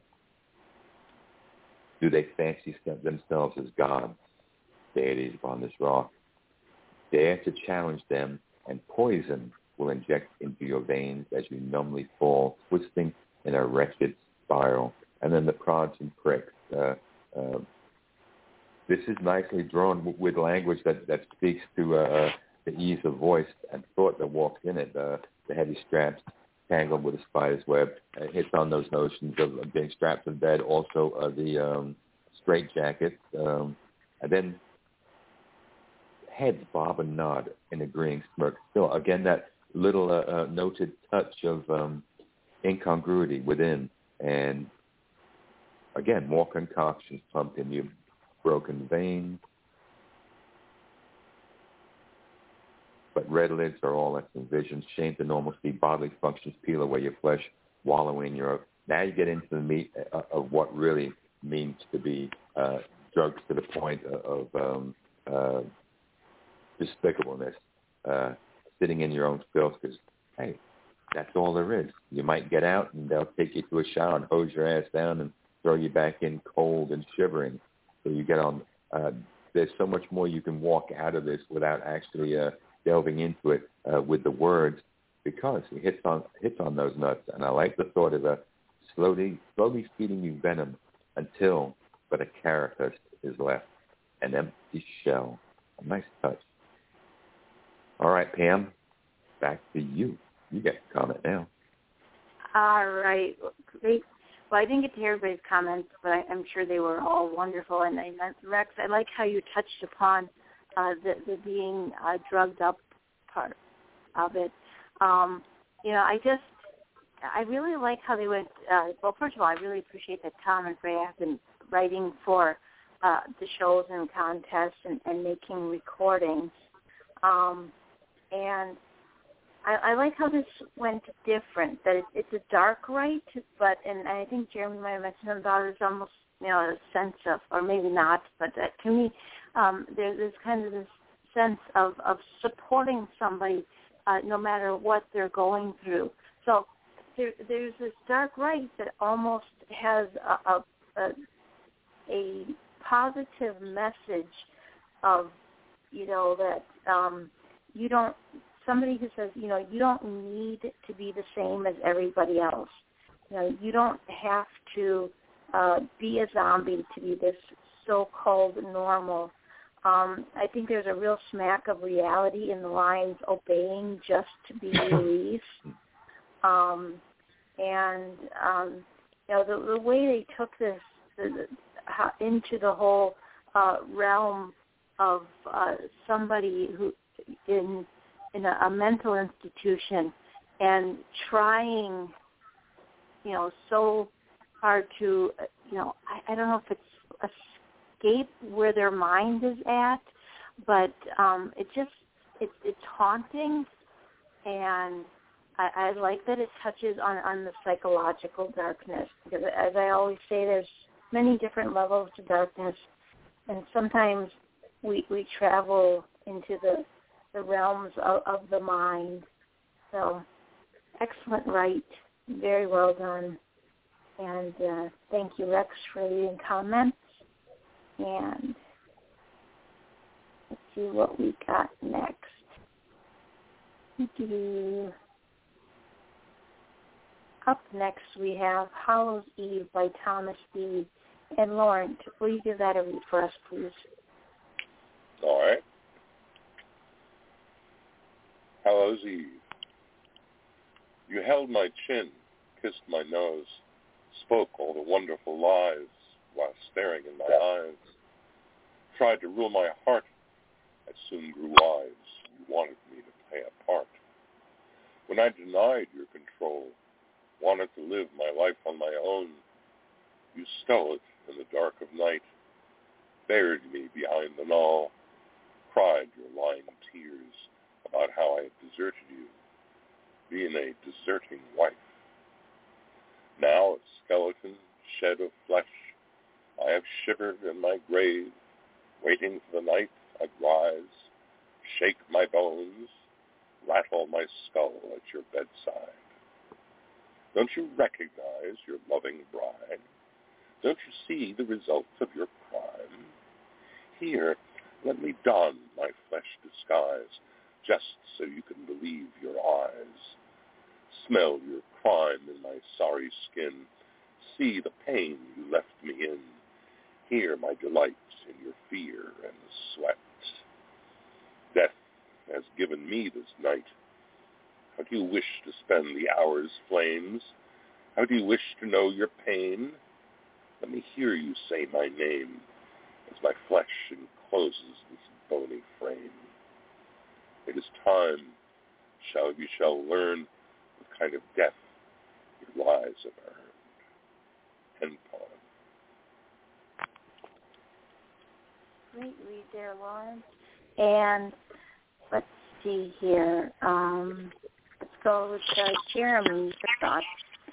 do they fancy themselves as gods, deities upon this rock? Dare to challenge them, and poison will inject into your veins as you numbly fall, twisting in a wretched spiral. And then the prods and pricks. Uh, uh, this is nicely drawn w- with language that, that speaks to uh, the ease of voice and thought that walks in it. Uh, the heavy straps tangled with a spider's web. It hits on those notions of, of being strapped in bed, also uh, the um, straitjacket, um, and then heads bob and nod in agreeing smirk. Still, again, that little uh, uh, noted touch of um, incongruity within, and again, more concoctions pumped in your broken vein. But red lids are all that's envisioned. Shame to normalcy, bodily functions peel away your flesh, wallow in your... Now you get into the meat of what really means to be uh, drugs to the point of um, uh, despicableness, uh, sitting in your own filth, because, hey, that's all there is. You might get out and they'll take you to a shower and hose your ass down and throw you back in cold and shivering. So you get on... Uh, there's so much more you can walk out of this without actually... Uh, delving into it uh, with the words, because it hits on hits on those nuts. And I like the thought of a slowly slowly feeding you venom until but a carapace is left, an empty shell. A nice touch. All right, Pam, back to you. You get the comment now. All right, great. Well, I didn't get to hear everybody's comments, but I, I'm sure they were all wonderful. And, and Rex, I like how you touched upon Uh, the, the being uh, drugged up part of it. Um, you know, I just, I really like how they went, uh, well, first of all, I really appreciate that Tom and Freya have been writing for uh, the shows and contests and, and making recordings. Um, and I, I like how this went different, that it, it's a dark right, but, and I think Jeremy might have mentioned about it, it's almost, you know, a sense of, or maybe not, but uh, to me, um, there, there's kind of this sense of, of supporting somebody uh, no matter what they're going through. So there, there's this dark right that almost has a, a, a, a positive message of, you know, that um, you don't, somebody who says, you know, you don't need to be the same as everybody else. You know, you don't have to uh, be a zombie to be this so-called normal. Um, I think there's a real smack of reality in the lines obeying just to be released. Um, and, um, you know, the, the way they took this the, the, how, into the whole uh, realm of uh, somebody who in in a, a mental institution and trying, you know, so hard to, you know, I, I don't know if it's escape where their mind is at, but um, it just, it, it's haunting, and I, I like that it touches on, on the psychological darkness, because as I always say, there's many different levels to darkness, and sometimes we we travel into the, the realms of, of the mind. So, excellent write, very well done, and uh, thank you, Rex, for reading comments. And let's see what we got next. Up next we have Hallows Eve by Thomas Bede. And Lauren, will you give that a read for us, please? All right. Hallows Eve. You held my chin, kissed my nose, spoke all the wonderful lies while staring in my eyes. Tried to rule my heart. I soon grew wise. You wanted me to play a part. When I denied your control, wanted to live my life on my own, you stole it in the dark of night, buried me behind the knoll, cried your lying tears about how I had deserted you, being a deserting wife. Now a skeleton shed of flesh, I have shivered in my grave, waiting for the night I'd rise, shake my bones, rattle my skull at your bedside. Don't you recognize your loving bride? Don't you see the results of your crime? Here, let me don my flesh disguise, just so you can believe your eyes. Smell your crime in my sorry skin. See the pain you left me in. Hear my delights in your fear and sweat. Death has given me this night. How do you wish to spend the hour's flames? How do you wish to know your pain? Let me hear you say my name as my flesh encloses this bony frame. It is time, shall you shall learn what kind of death your lies have earned. End poem. Great read there, Lauren. And let's see here. Um, let's go with uh, Jeremy. Your thoughts?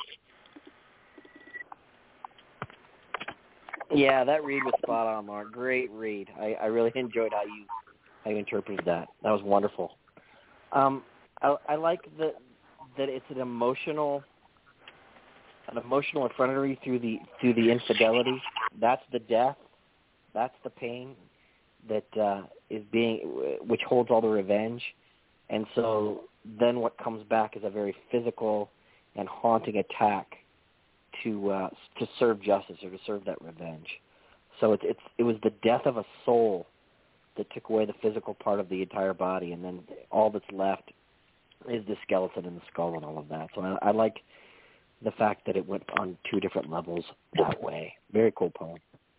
Yeah, that read was spot on, Lauren. Great read. I, I really enjoyed how you how you interpreted that. That was wonderful. Um, I, I like that that it's an emotional an emotional effrontery through the through the infidelity. That's the death. That's the pain that uh, is being, which holds all the revenge. And so then what comes back is a very physical and haunting attack to uh, to serve justice or to serve that revenge. So it, it's it was the death of a soul that took away the physical part of the entire body, and then all that's left is the skeleton and the skull and all of that. So I, I like the fact that it went on two different levels that way. Very cool poem.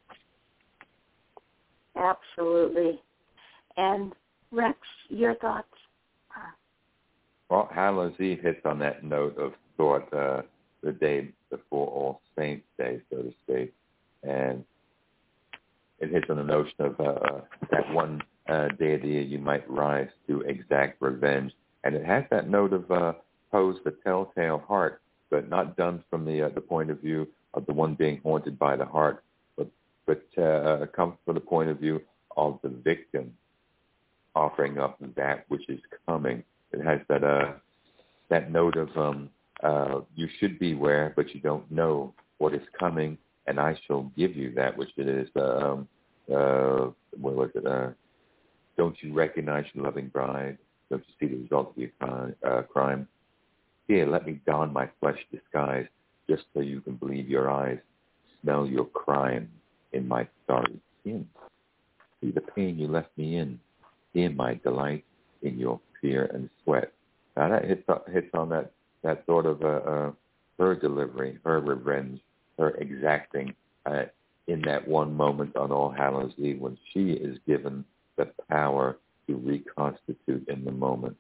Absolutely. And Rex, your thoughts? Well, Hallows Eve hits on that note of thought, uh, the day before All Saints' Day, so to speak, and it hits on the notion of uh, that one uh, day of the year you might rise to exact revenge, and it has that note of uh, Poe's The Telltale Heart, but not done from the uh, the point of view of the one being haunted by the heart, but but uh, comes from the point of view of the victim offering up that which is coming. It has that uh, that note of um, uh, you should beware, but you don't know what is coming, and I shall give you that which it is. Uh, um, uh, what was it? Uh, don't you recognize your loving bride? Don't you see the result of your crime? Uh, crime? Here, let me don my flesh disguise, just so you can believe your eyes. Smell your crime in my starry skin. See the pain you left me in. Hear my delight in your fear and sweat. Now that hits, hits on that, that sort of uh, uh, her delivery, her revenge, her exacting uh, in that one moment on All Hallows Eve when she is given the power to reconstitute in the moment.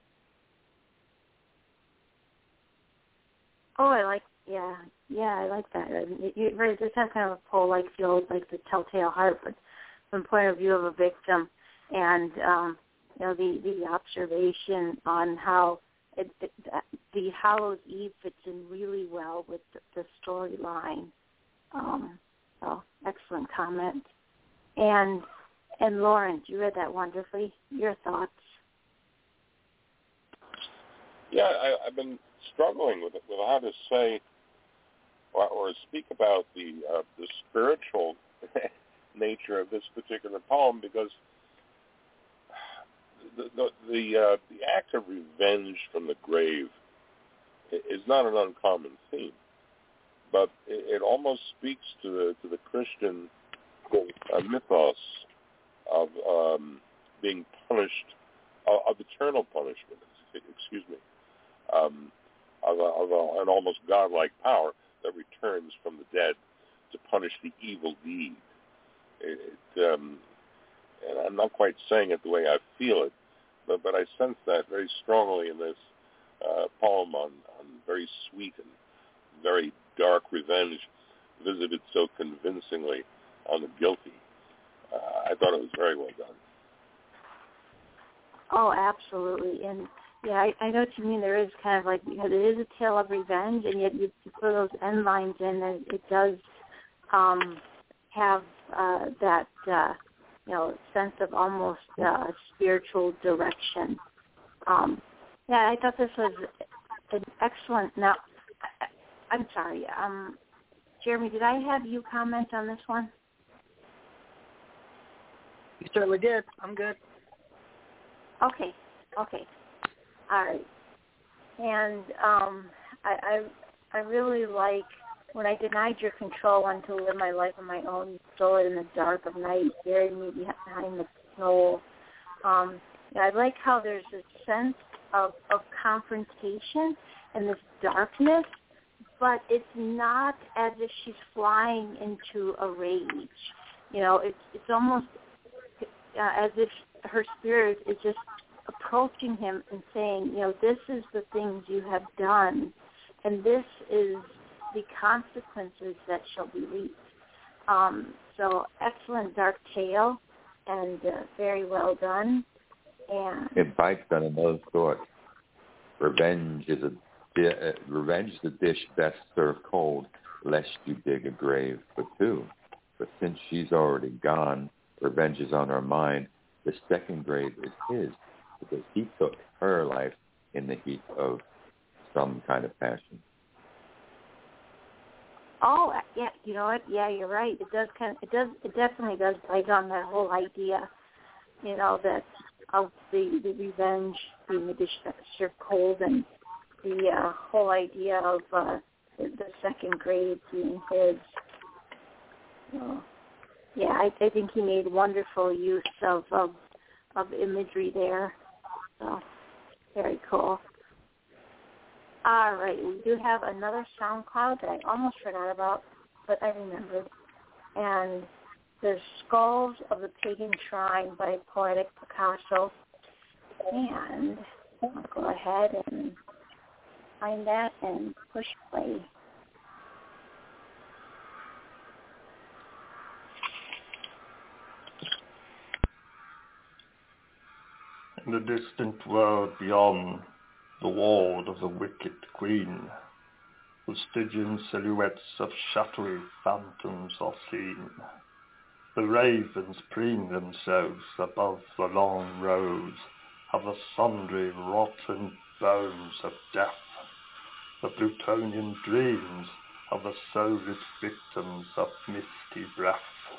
Oh, I like, yeah, yeah, I like that. It, it, it, this has kind of a Poe-like feel, like the Telltale Heart, but from the point of view of a victim, and um, you know the, the observation on how it, it, the Hallows Eve fits in really well with the, the storyline. Um, so excellent comment. And and Lawrence, you read that wonderfully. Your thoughts? Yeah, I, I've been struggling with it, with how to say or, or speak about the uh, the spiritual nature of this particular poem, because the the the, uh, the act of revenge from the grave is not an uncommon theme, but it, it almost speaks to the to the Christian uh, mythos of um, being punished, uh, of eternal punishment. Excuse me. Um, of, a, of a, an almost godlike power that returns from the dead to punish the evil deed. It, it, um, and I'm not quite saying it the way I feel it, but, but I sense that very strongly in this uh, poem on, on very sweet and very dark revenge visited so convincingly on the guilty. Uh, I thought it was very well done. Oh, absolutely. And yeah, I, I know what you mean. There is kind of like, you know, there is a tale of revenge, and yet you, you put those end lines in, and it does um, have uh, that, uh, you know, sense of almost uh, spiritual direction. Um, yeah, I thought this was an excellent. Now, I, I'm sorry, um, Jeremy, did I have you comment on this one? You certainly did. I'm good. Okay, okay. All right. And um, I, I I really like when I denied your control unto live my life on my own, you stole it in the dark of night, buried me behind the snow. Um, yeah, I like how there's a sense of, of confrontation and this darkness, but it's not as if she's flying into a rage. You know, it's it's almost uh, as if her spirit is just approaching him and saying, you know, this is the things you have done, and this is the consequences that shall be reaped. Um, so excellent dark tale, and uh, very well done. And it bites on another thought. Revenge is a di- uh, revenge is a dish best served cold, lest you dig a grave for two. But since she's already gone, revenge is on her mind. The second grave is his, because he took her life in the heat of some kind of passion. Oh, yeah, you know what? Yeah, you're right. It does kind of, it does, it definitely does bite on that whole idea, you know, that of the, the revenge being a dish that's served cold, and the uh, whole idea of uh, the, the second grade being his. So, yeah, I, I think he made wonderful use of, of of imagery there. So, very cool. All right, we do have another sound cloud that I almost forgot about, but I remembered. And the Skulls of the Pagan Shrine by Poetic Picasso. And I'll go ahead and find that and push play. In the distant world beyond, the ward of the wicked queen, the Stygian silhouettes of shadowy phantoms are seen. The ravens preen themselves above the long rows of the sundry rotten bones of death, the Plutonian dreams of the soulless victims of misty breath.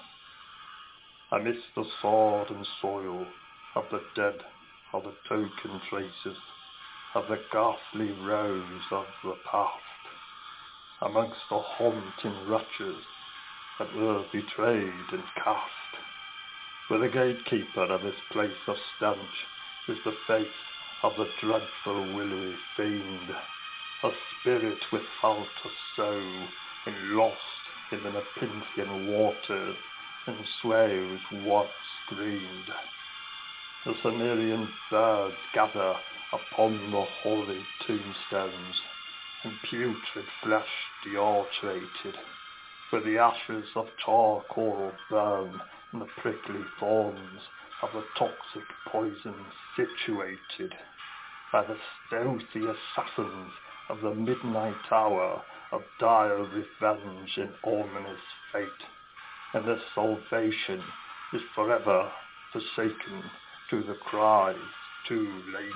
Amidst the sword and soil of the dead are the token traces of the ghastly rose of the past, amongst the haunting wretches that were betrayed and cast. For the gatekeeper of this place of stench is the face of the dreadful willowy fiend, a spirit without a soul and lost in the Nepenthian waters, and sways once screamed. The Cimmerian birds gather upon the hoary tombstones, and putrid flesh dehydrated, where the ashes of charcoal burn in the prickly thorns of the toxic poison situated by the stealthy assassins of the midnight hour of dire revenge and ominous fate, and their salvation is forever forsaken to the cries too late.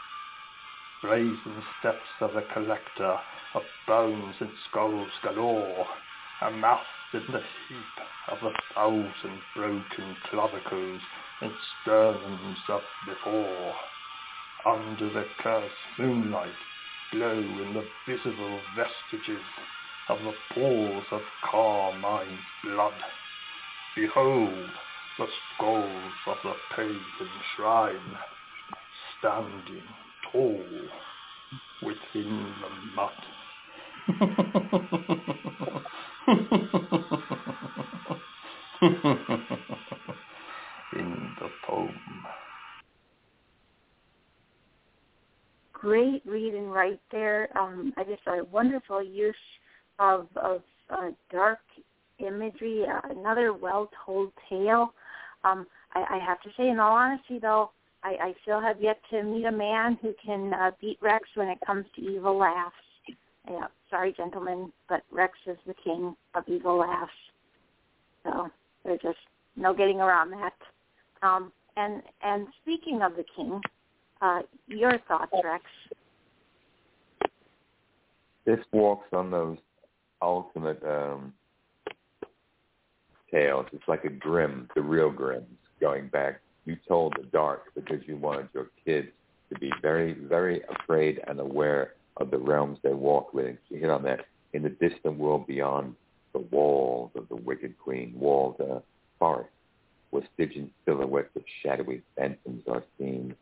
Brazen steps of the collector of bones and skulls galore, amassed in the heap of the thousand broken clavicles and sternums of before. Under the cursed moonlight glow in the visible vestiges of the pools of carmine blood. Behold the skulls of the pagan shrine, standing tall within the mud. In the poem. Great reading right there. Um, I just a wonderful use of, of uh, dark imagery. Uh, another well-told tale. Um, I, I have to say, in all honesty, though, I, I still have yet to meet a man who can uh, beat Rex when it comes to evil laughs. Yeah, sorry, gentlemen, but Rex is the king of evil laughs. So there's just no getting around that. Um, and and speaking of the king, uh, your thoughts, Rex? This walks on those ultimate um, tales. It's like a Grimm, the real Grimms, going back. You told the dark because you wanted your kids to be very, very afraid and aware of the realms they walk with. You hit on that. In the distant world beyond the walls of the wicked queen, walls, uh, forest, where Stygian silhouettes of shadowy phantoms are seen.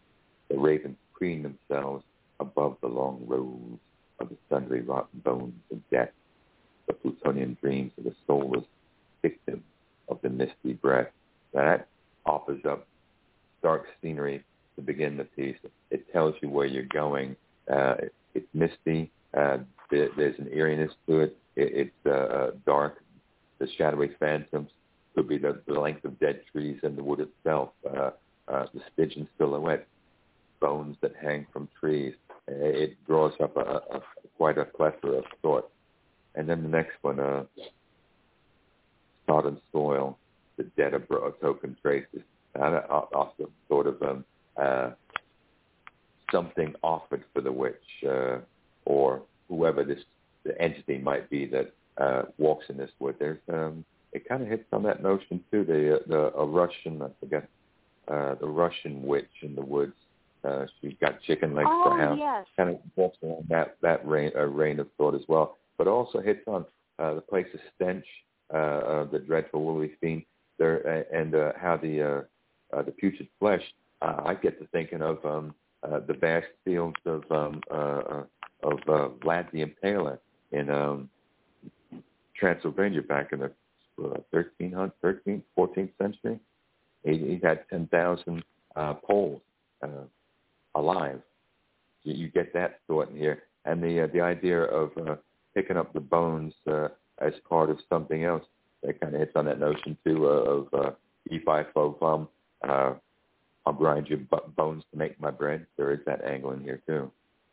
The ravens preen themselves above the long rows of the sundry rotten bones of death, the plutonian dreams of the soulless victim of the misty breath. Now that offers up dark scenery to begin the piece. It tells you where you're going. Uh, it, it's misty. Uh, there, there's an eeriness to it. it it's uh, dark. The shadowy phantoms could be the, the length of dead trees and the wood itself, uh, uh, the Stygian silhouette, bones that hang from trees. It draws up a, a, quite a plethora of thought. And then the next one, uh, sodden soil, the dead of token traces. Uh, also sort of um, uh, something offered for the witch uh, or whoever this the entity might be that uh, walks in this wood. There's um, it kind of hits on that notion too. The the a Russian I forget uh, the Russian witch in the woods. Uh, she's got chicken legs oh, for a house. Yes. Kind of walks along that that reign, uh, reign of thought as well. But also hits on uh, the place of stench, uh, uh, the dreadful woolly fiend, there, uh, and uh, how the uh, uh, the putrid flesh. Uh, I get to thinking of um, uh, the vast fields of um, uh, uh, of uh, Vlad the Impaler in um, Transylvania back in the uh, thirteenth, thirteenth, fourteenth century. He, he had ten thousand uh, Poles uh, alive. You, you get that thought in here, and the uh, the idea of uh, picking up the bones uh, as part of something else. That kind of hits on that notion too uh, of uh, if I fo fum, uh, I'll grind your b- bones to make my bread. There is that angle in here too.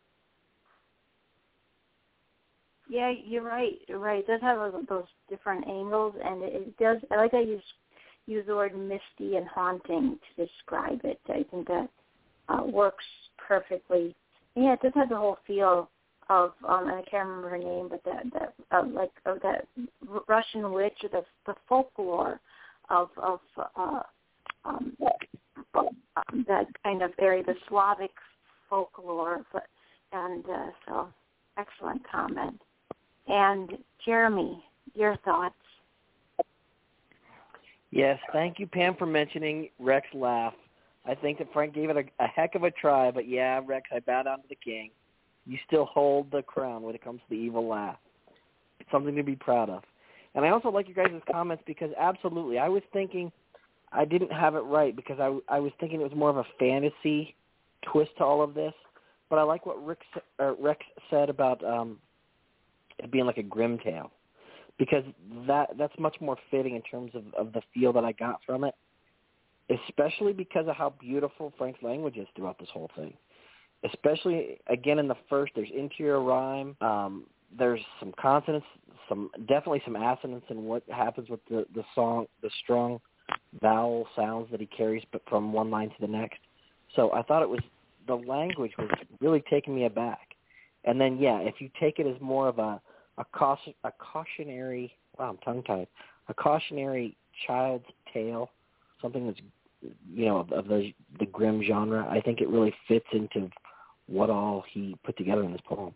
Yeah, you're right. You're right. It does have those different angles, and it does. I like that you use, use the word misty and haunting to describe it. I think that uh, works perfectly. Yeah, it does have the whole feel of, um, and I can't remember her name, but that that uh, like of that Russian witch, or the the folklore of of uh, um, that kind of area, the Slavic folklore. But and uh, so, excellent comment. And Jeremy, your thoughts? Yes, thank you, Pam, for mentioning Rex laugh. I think that Frank gave it a, a heck of a try, but yeah, Rex, I bow down to the king. You still hold the crown when it comes to the evil laugh. It's something to be proud of. And I also like you guys' comments because absolutely, I was thinking I didn't have it right because I, I was thinking it was more of a fantasy twist to all of this. But I like what Rick, uh, Rex said about um, it being like a grim tale, because that that's much more fitting in terms of, of the feel that I got from it, especially because of how beautiful Frank's language is throughout this whole thing. Especially, again, in the first, there's interior rhyme, um, there's some consonants, some definitely some assonance in what happens with the, the song, the strong vowel sounds that he carries but from one line to the next. So I thought it was, the language was really taking me aback. And then, yeah, if you take it as more of a a, caution, a cautionary, wow, I'm tongue-tied, a cautionary child's tale, something that's, you know, of, of the, the grim genre, I think it really fits into what all he put together in this poem.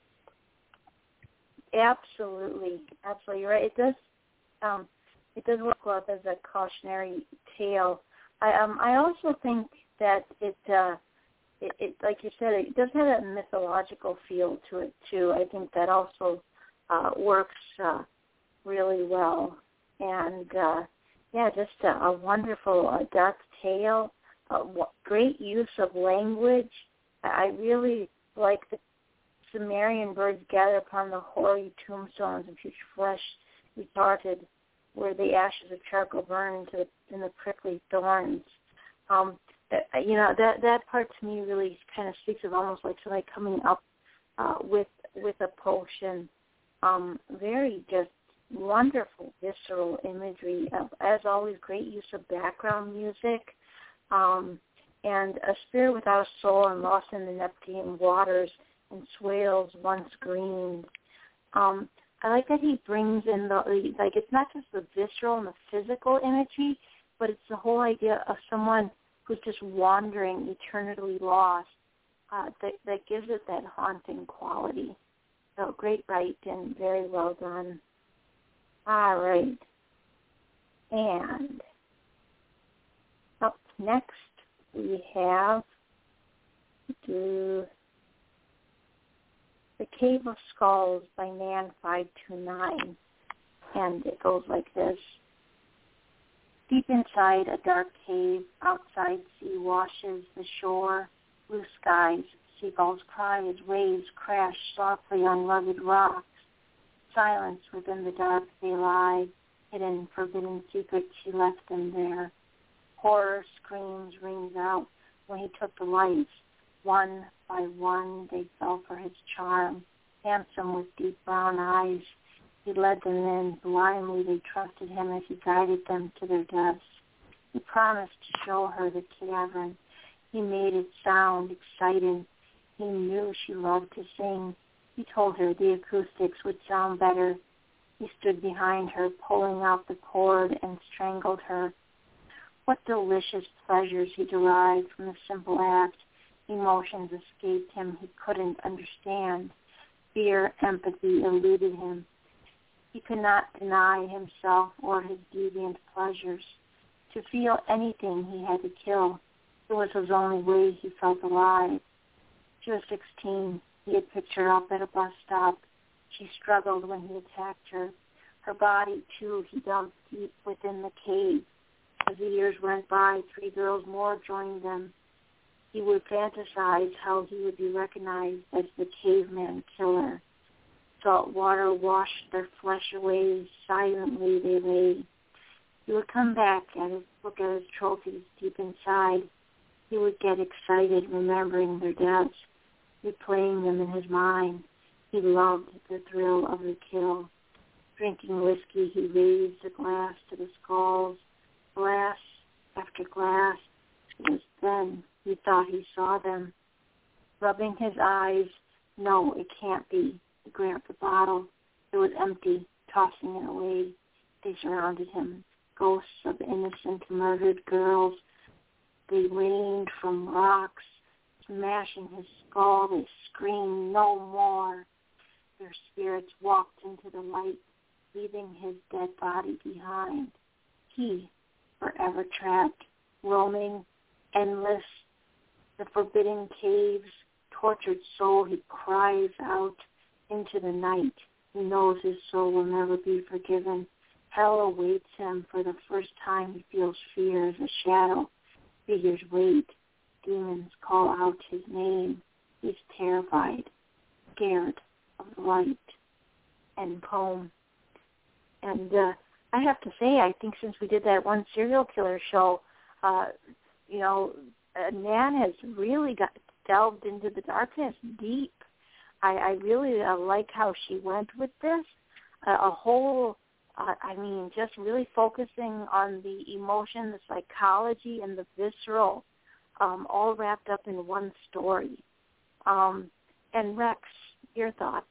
Absolutely, absolutely, you're right. It does, um, it does work well as a cautionary tale. I, um, I also think that it, uh, it, it, like you said, it does have a mythological feel to it too. I think that also uh, works uh, really well, and uh, yeah, just a, a wonderful uh, dark tale. Uh, great use of language. I really like the Sumerian birds gather upon the hoary tombstones and future flesh retarded, where the ashes of charcoal burn into the, in the prickly thorns. Um, you know, that that part to me really kind of speaks of almost like somebody coming up uh, with with a potion. Um, very just wonderful visceral imagery. Uh, as always, great use of background music. Um, and a spirit without a soul and lost in the Neptune waters and swales once green. Um, I like that he brings in the, like, it's not just the visceral and the physical imagery, but it's the whole idea of someone who's just wandering, eternally lost, uh, that, that gives it that haunting quality. So great writing, very well done. All right. And up next we have do. The Cave of Skulls by Nan five two nine. And it goes like this. Deep inside a dark cave, outside sea washes the shore, blue skies, seagulls cry as waves crash softly on rugged rocks. Silence within the dark they lie, hidden forbidden secrets she left them there. Horror screams rings out when he took the lights. One by one they fell for his charm, handsome with deep brown eyes. He led them in, blindly they trusted him as he guided them to their deaths. He promised to show her the cavern. He made it sound exciting. He knew she loved to sing. He told her the acoustics would sound better. He stood behind her, pulling out the cord and strangled her. What delicious pleasures he derived from the simple act. Emotions escaped him he couldn't understand. Fear, empathy eluded him. He could not deny himself or his deviant pleasures. To feel anything he had to kill. It was his only way he felt alive. She was sixteen. He had picked her up at a bus stop. She struggled when he attacked her. Her body, too, he dug deep within the cave. As the years went by, three girls more joined them. He would fantasize how he would be recognized as the caveman killer. Salt water washed their flesh away. Silently they lay. He would come back and look at his trophies deep inside. He would get excited remembering their deaths, replaying them in his mind. He loved the thrill of the kill. Drinking whiskey, he raised a glass to the skulls. Glass after glass. It was then he thought he saw them. Rubbing his eyes, no, it can't be. He grabbed the bottle. It was empty, tossing it away. They surrounded him. Ghosts of innocent murdered girls. They rained from rocks, smashing his skull. They screamed, no more. Their spirits walked into the light, leaving his dead body behind. He, forever trapped, roaming, endless, the forbidden caves, tortured soul, he cries out into the night. He knows his soul will never be forgiven. Hell awaits him. For the first time he feels fear as a shadow. Figures wait. Demons call out his name. He's terrified, scared of the light. End poem. And uh, I have to say, I think since we did that one serial killer show, uh, you know, uh, Nan has really got delved into the darkness deep. I, I really uh, like how she went with this. Uh, a whole, uh, I mean, just really focusing on the emotion, the psychology, and the visceral, um, all wrapped up in one story. Um, and Rex, your thoughts?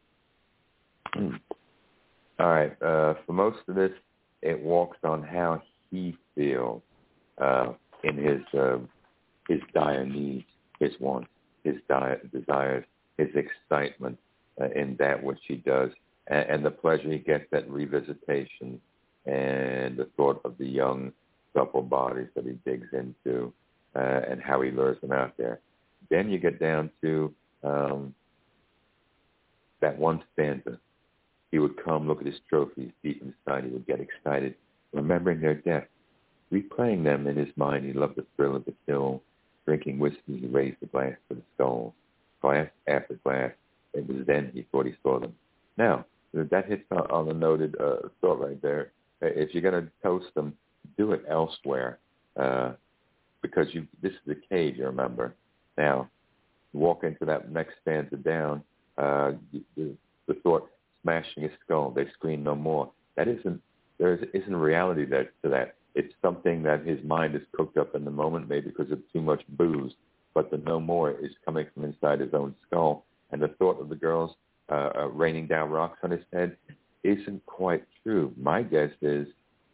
Mm. All right. Uh, for most of this, it walks on how he feels uh, in his uh, his dire needs, his wants, his dire desires, his excitement uh, in that which he does, and, and the pleasure he gets at revisitation, and the thought of the young, supple bodies that he digs into, uh, and how he lures them out there. Then you get down to um, that one stanza. He would come, look at his trophies deep inside. He would get excited, remembering their death, replaying them in his mind. He loved the thrill of the kill. Drinking whiskey, he raised the glass to the skulls. Glass after glass, it was then he thought he saw them. Now, that hits on, on the noted uh, thought right there. If you're going to toast them, do it elsewhere, uh, because you. This is a cave, you remember. Now, walk into that next stanza down, uh, the, the thought, smashing his skull, they scream no more. That isn't, there isn't reality there to that. It's something that his mind is cooked up in the moment, maybe because of too much booze, but the no more is coming from inside his own skull. And the thought of the girls uh, uh, raining down rocks on his head isn't quite true. My guess is,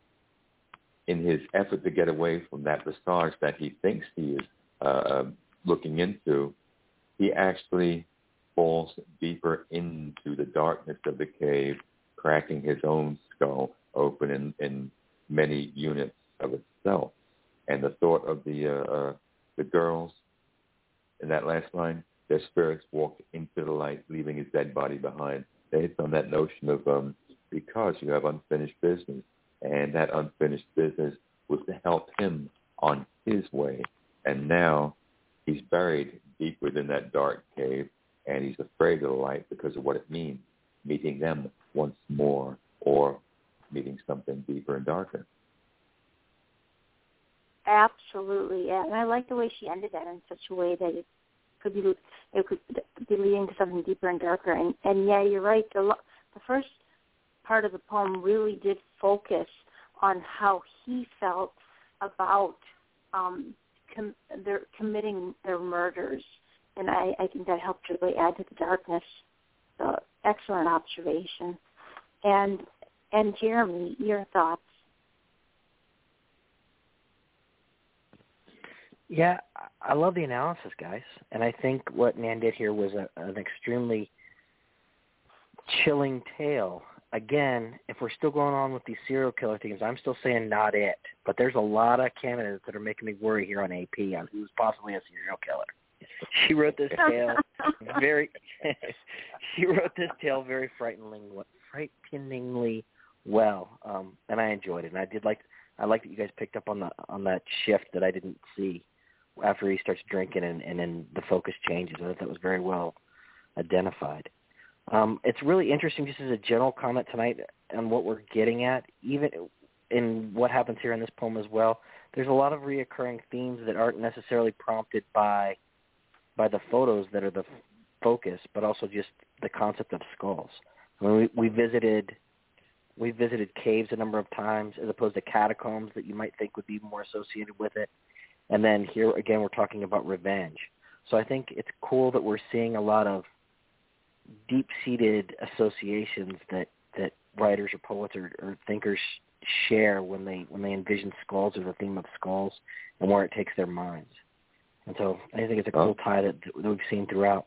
in his effort to get away from that visage that he thinks he is uh, looking into, he actually falls deeper into the darkness of the cave, cracking his own skull open in, in many units of itself. And the thought of the uh, uh, the girls in that last line, their spirits walked into the light, leaving his dead body behind. They hit on that notion of um, because you have unfinished business, and that unfinished business was to help him on his way. And now he's buried deep within that dark cave, and he's afraid of the light because of what it means, meeting them once more or meeting something deeper and darker. Absolutely, yeah. And I like the way she ended that in such a way that it could be it could be leading to something deeper and darker. And, and yeah, you're right. The, the first part of the poem really did focus on how he felt about um, com- their committing their murders, and I, I think that helped really add to the darkness. So, excellent observation. And and Jeremy, your thoughts? Yeah, I love the analysis, guys. And I think what Nan did here was a, an extremely chilling tale. Again, if we're still going on with these serial killer themes, I'm still saying not it. But there's a lot of candidates that are making me worry here on A P on who's possibly a serial killer. She wrote this tale very. she wrote this tale very frighteningly, frighteningly well, um, and I enjoyed it. And I did like. I like that you guys picked up on the on that shift that I didn't see after he starts drinking, and, and then the focus changes. I thought that was very well identified. Um, it's really interesting, just as a general comment tonight, on what we're getting at, even in what happens here in this poem as well. There's a lot of reoccurring themes that aren't necessarily prompted by by the photos that are the f- focus, but also just the concept of skulls. I mean, we, we visited we visited caves a number of times, as opposed to catacombs that you might think would be more associated with it. And then here again, we're talking about revenge. So I think it's cool that we're seeing a lot of deep-seated associations that, that writers or poets or, or thinkers share when they when they envision skulls or the theme of skulls and where it takes their minds. And so I think it's a cool tie that, that we've seen throughout.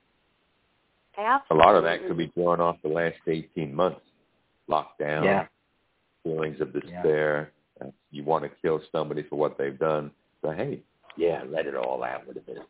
Absolutely. A lot of that could be drawn off the last eighteen months. Lockdown, yeah. feelings of despair. Yeah. Uh, you want to kill somebody for what they've done. So, hey, yeah, let it all out with a bit of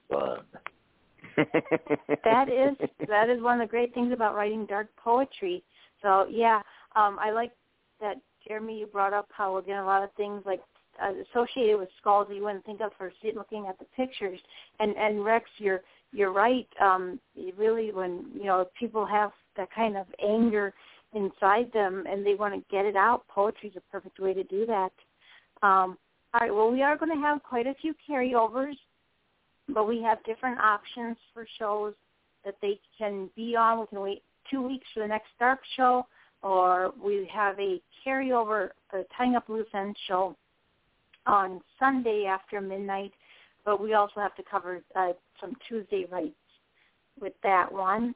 fun. that is that is one of the great things about writing dark poetry. So, yeah, um, I like that, Jeremy, you brought up how, again, a lot of things like uh, associated with skulls that you wouldn't think of for looking at the pictures. And, and Rex, you're, you're right. Um, really, when, you know, people have that kind of anger inside them and they want to get it out, poetry is a perfect way to do that. Um, all right, well, we are going to have quite a few carryovers, but we have different options for shows that they can be on. We can wait two weeks for the next Dark show, or we have a carryover, the Tying Up Loose Ends show on Sunday after midnight, but we also have to cover uh, some Tuesday rights with that one.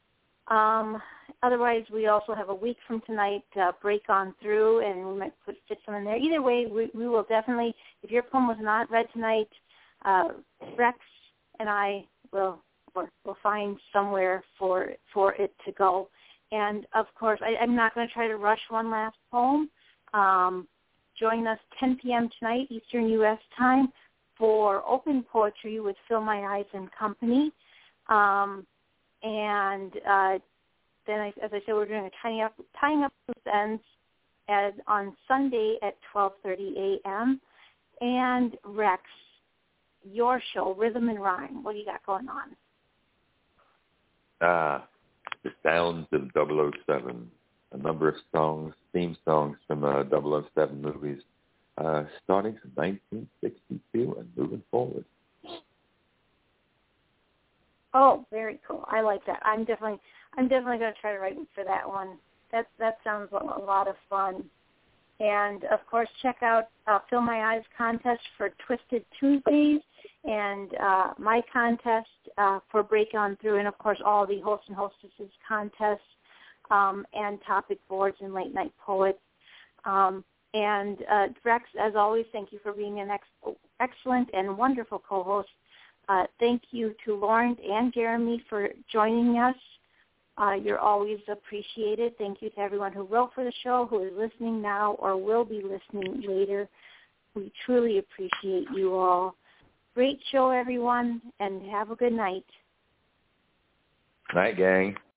Um, otherwise, we also have a week from tonight uh, break on through, and we might put fit some in there. Either way, we, we will definitely, if your poem was not read tonight, uh, Rex and I will will find somewhere for for it to go. And, of course, I, I'm not going to try to rush one last poem. Um, join us ten p.m. tonight, Eastern U S time, for Open Poetry with Fill My Eyes and Company. Um, and uh, then, I, as I said, we're doing a tying up, tying up loose ends as on Sunday at twelve thirty a.m. And, Rex, your show, Rhythm and Rhyme, what do you got going on? Ah, the sounds of double oh seven, a number of songs, theme songs from uh, double oh seven movies, uh, starting from nineteen sixty-two and moving forward. Oh, very cool. I like that. I'm definitely, I'm definitely going to try to write for that one. That that sounds a lot of fun. And of course, check out uh, Fill My Eyes contest for Twisted Tuesdays, and uh, my contest uh, for Break On Through, and of course all the hosts and hostesses contests um, and topic boards and late night poets. Um, and uh, Rex, as always, thank you for being an ex- excellent and wonderful co-host. Uh, thank you to Lauren and Jeremy for joining us. Uh, you're always appreciated. Thank you to everyone who wrote for the show, who is listening now or will be listening later. We truly appreciate you all. Great show, everyone, and have a good night. Night, gang.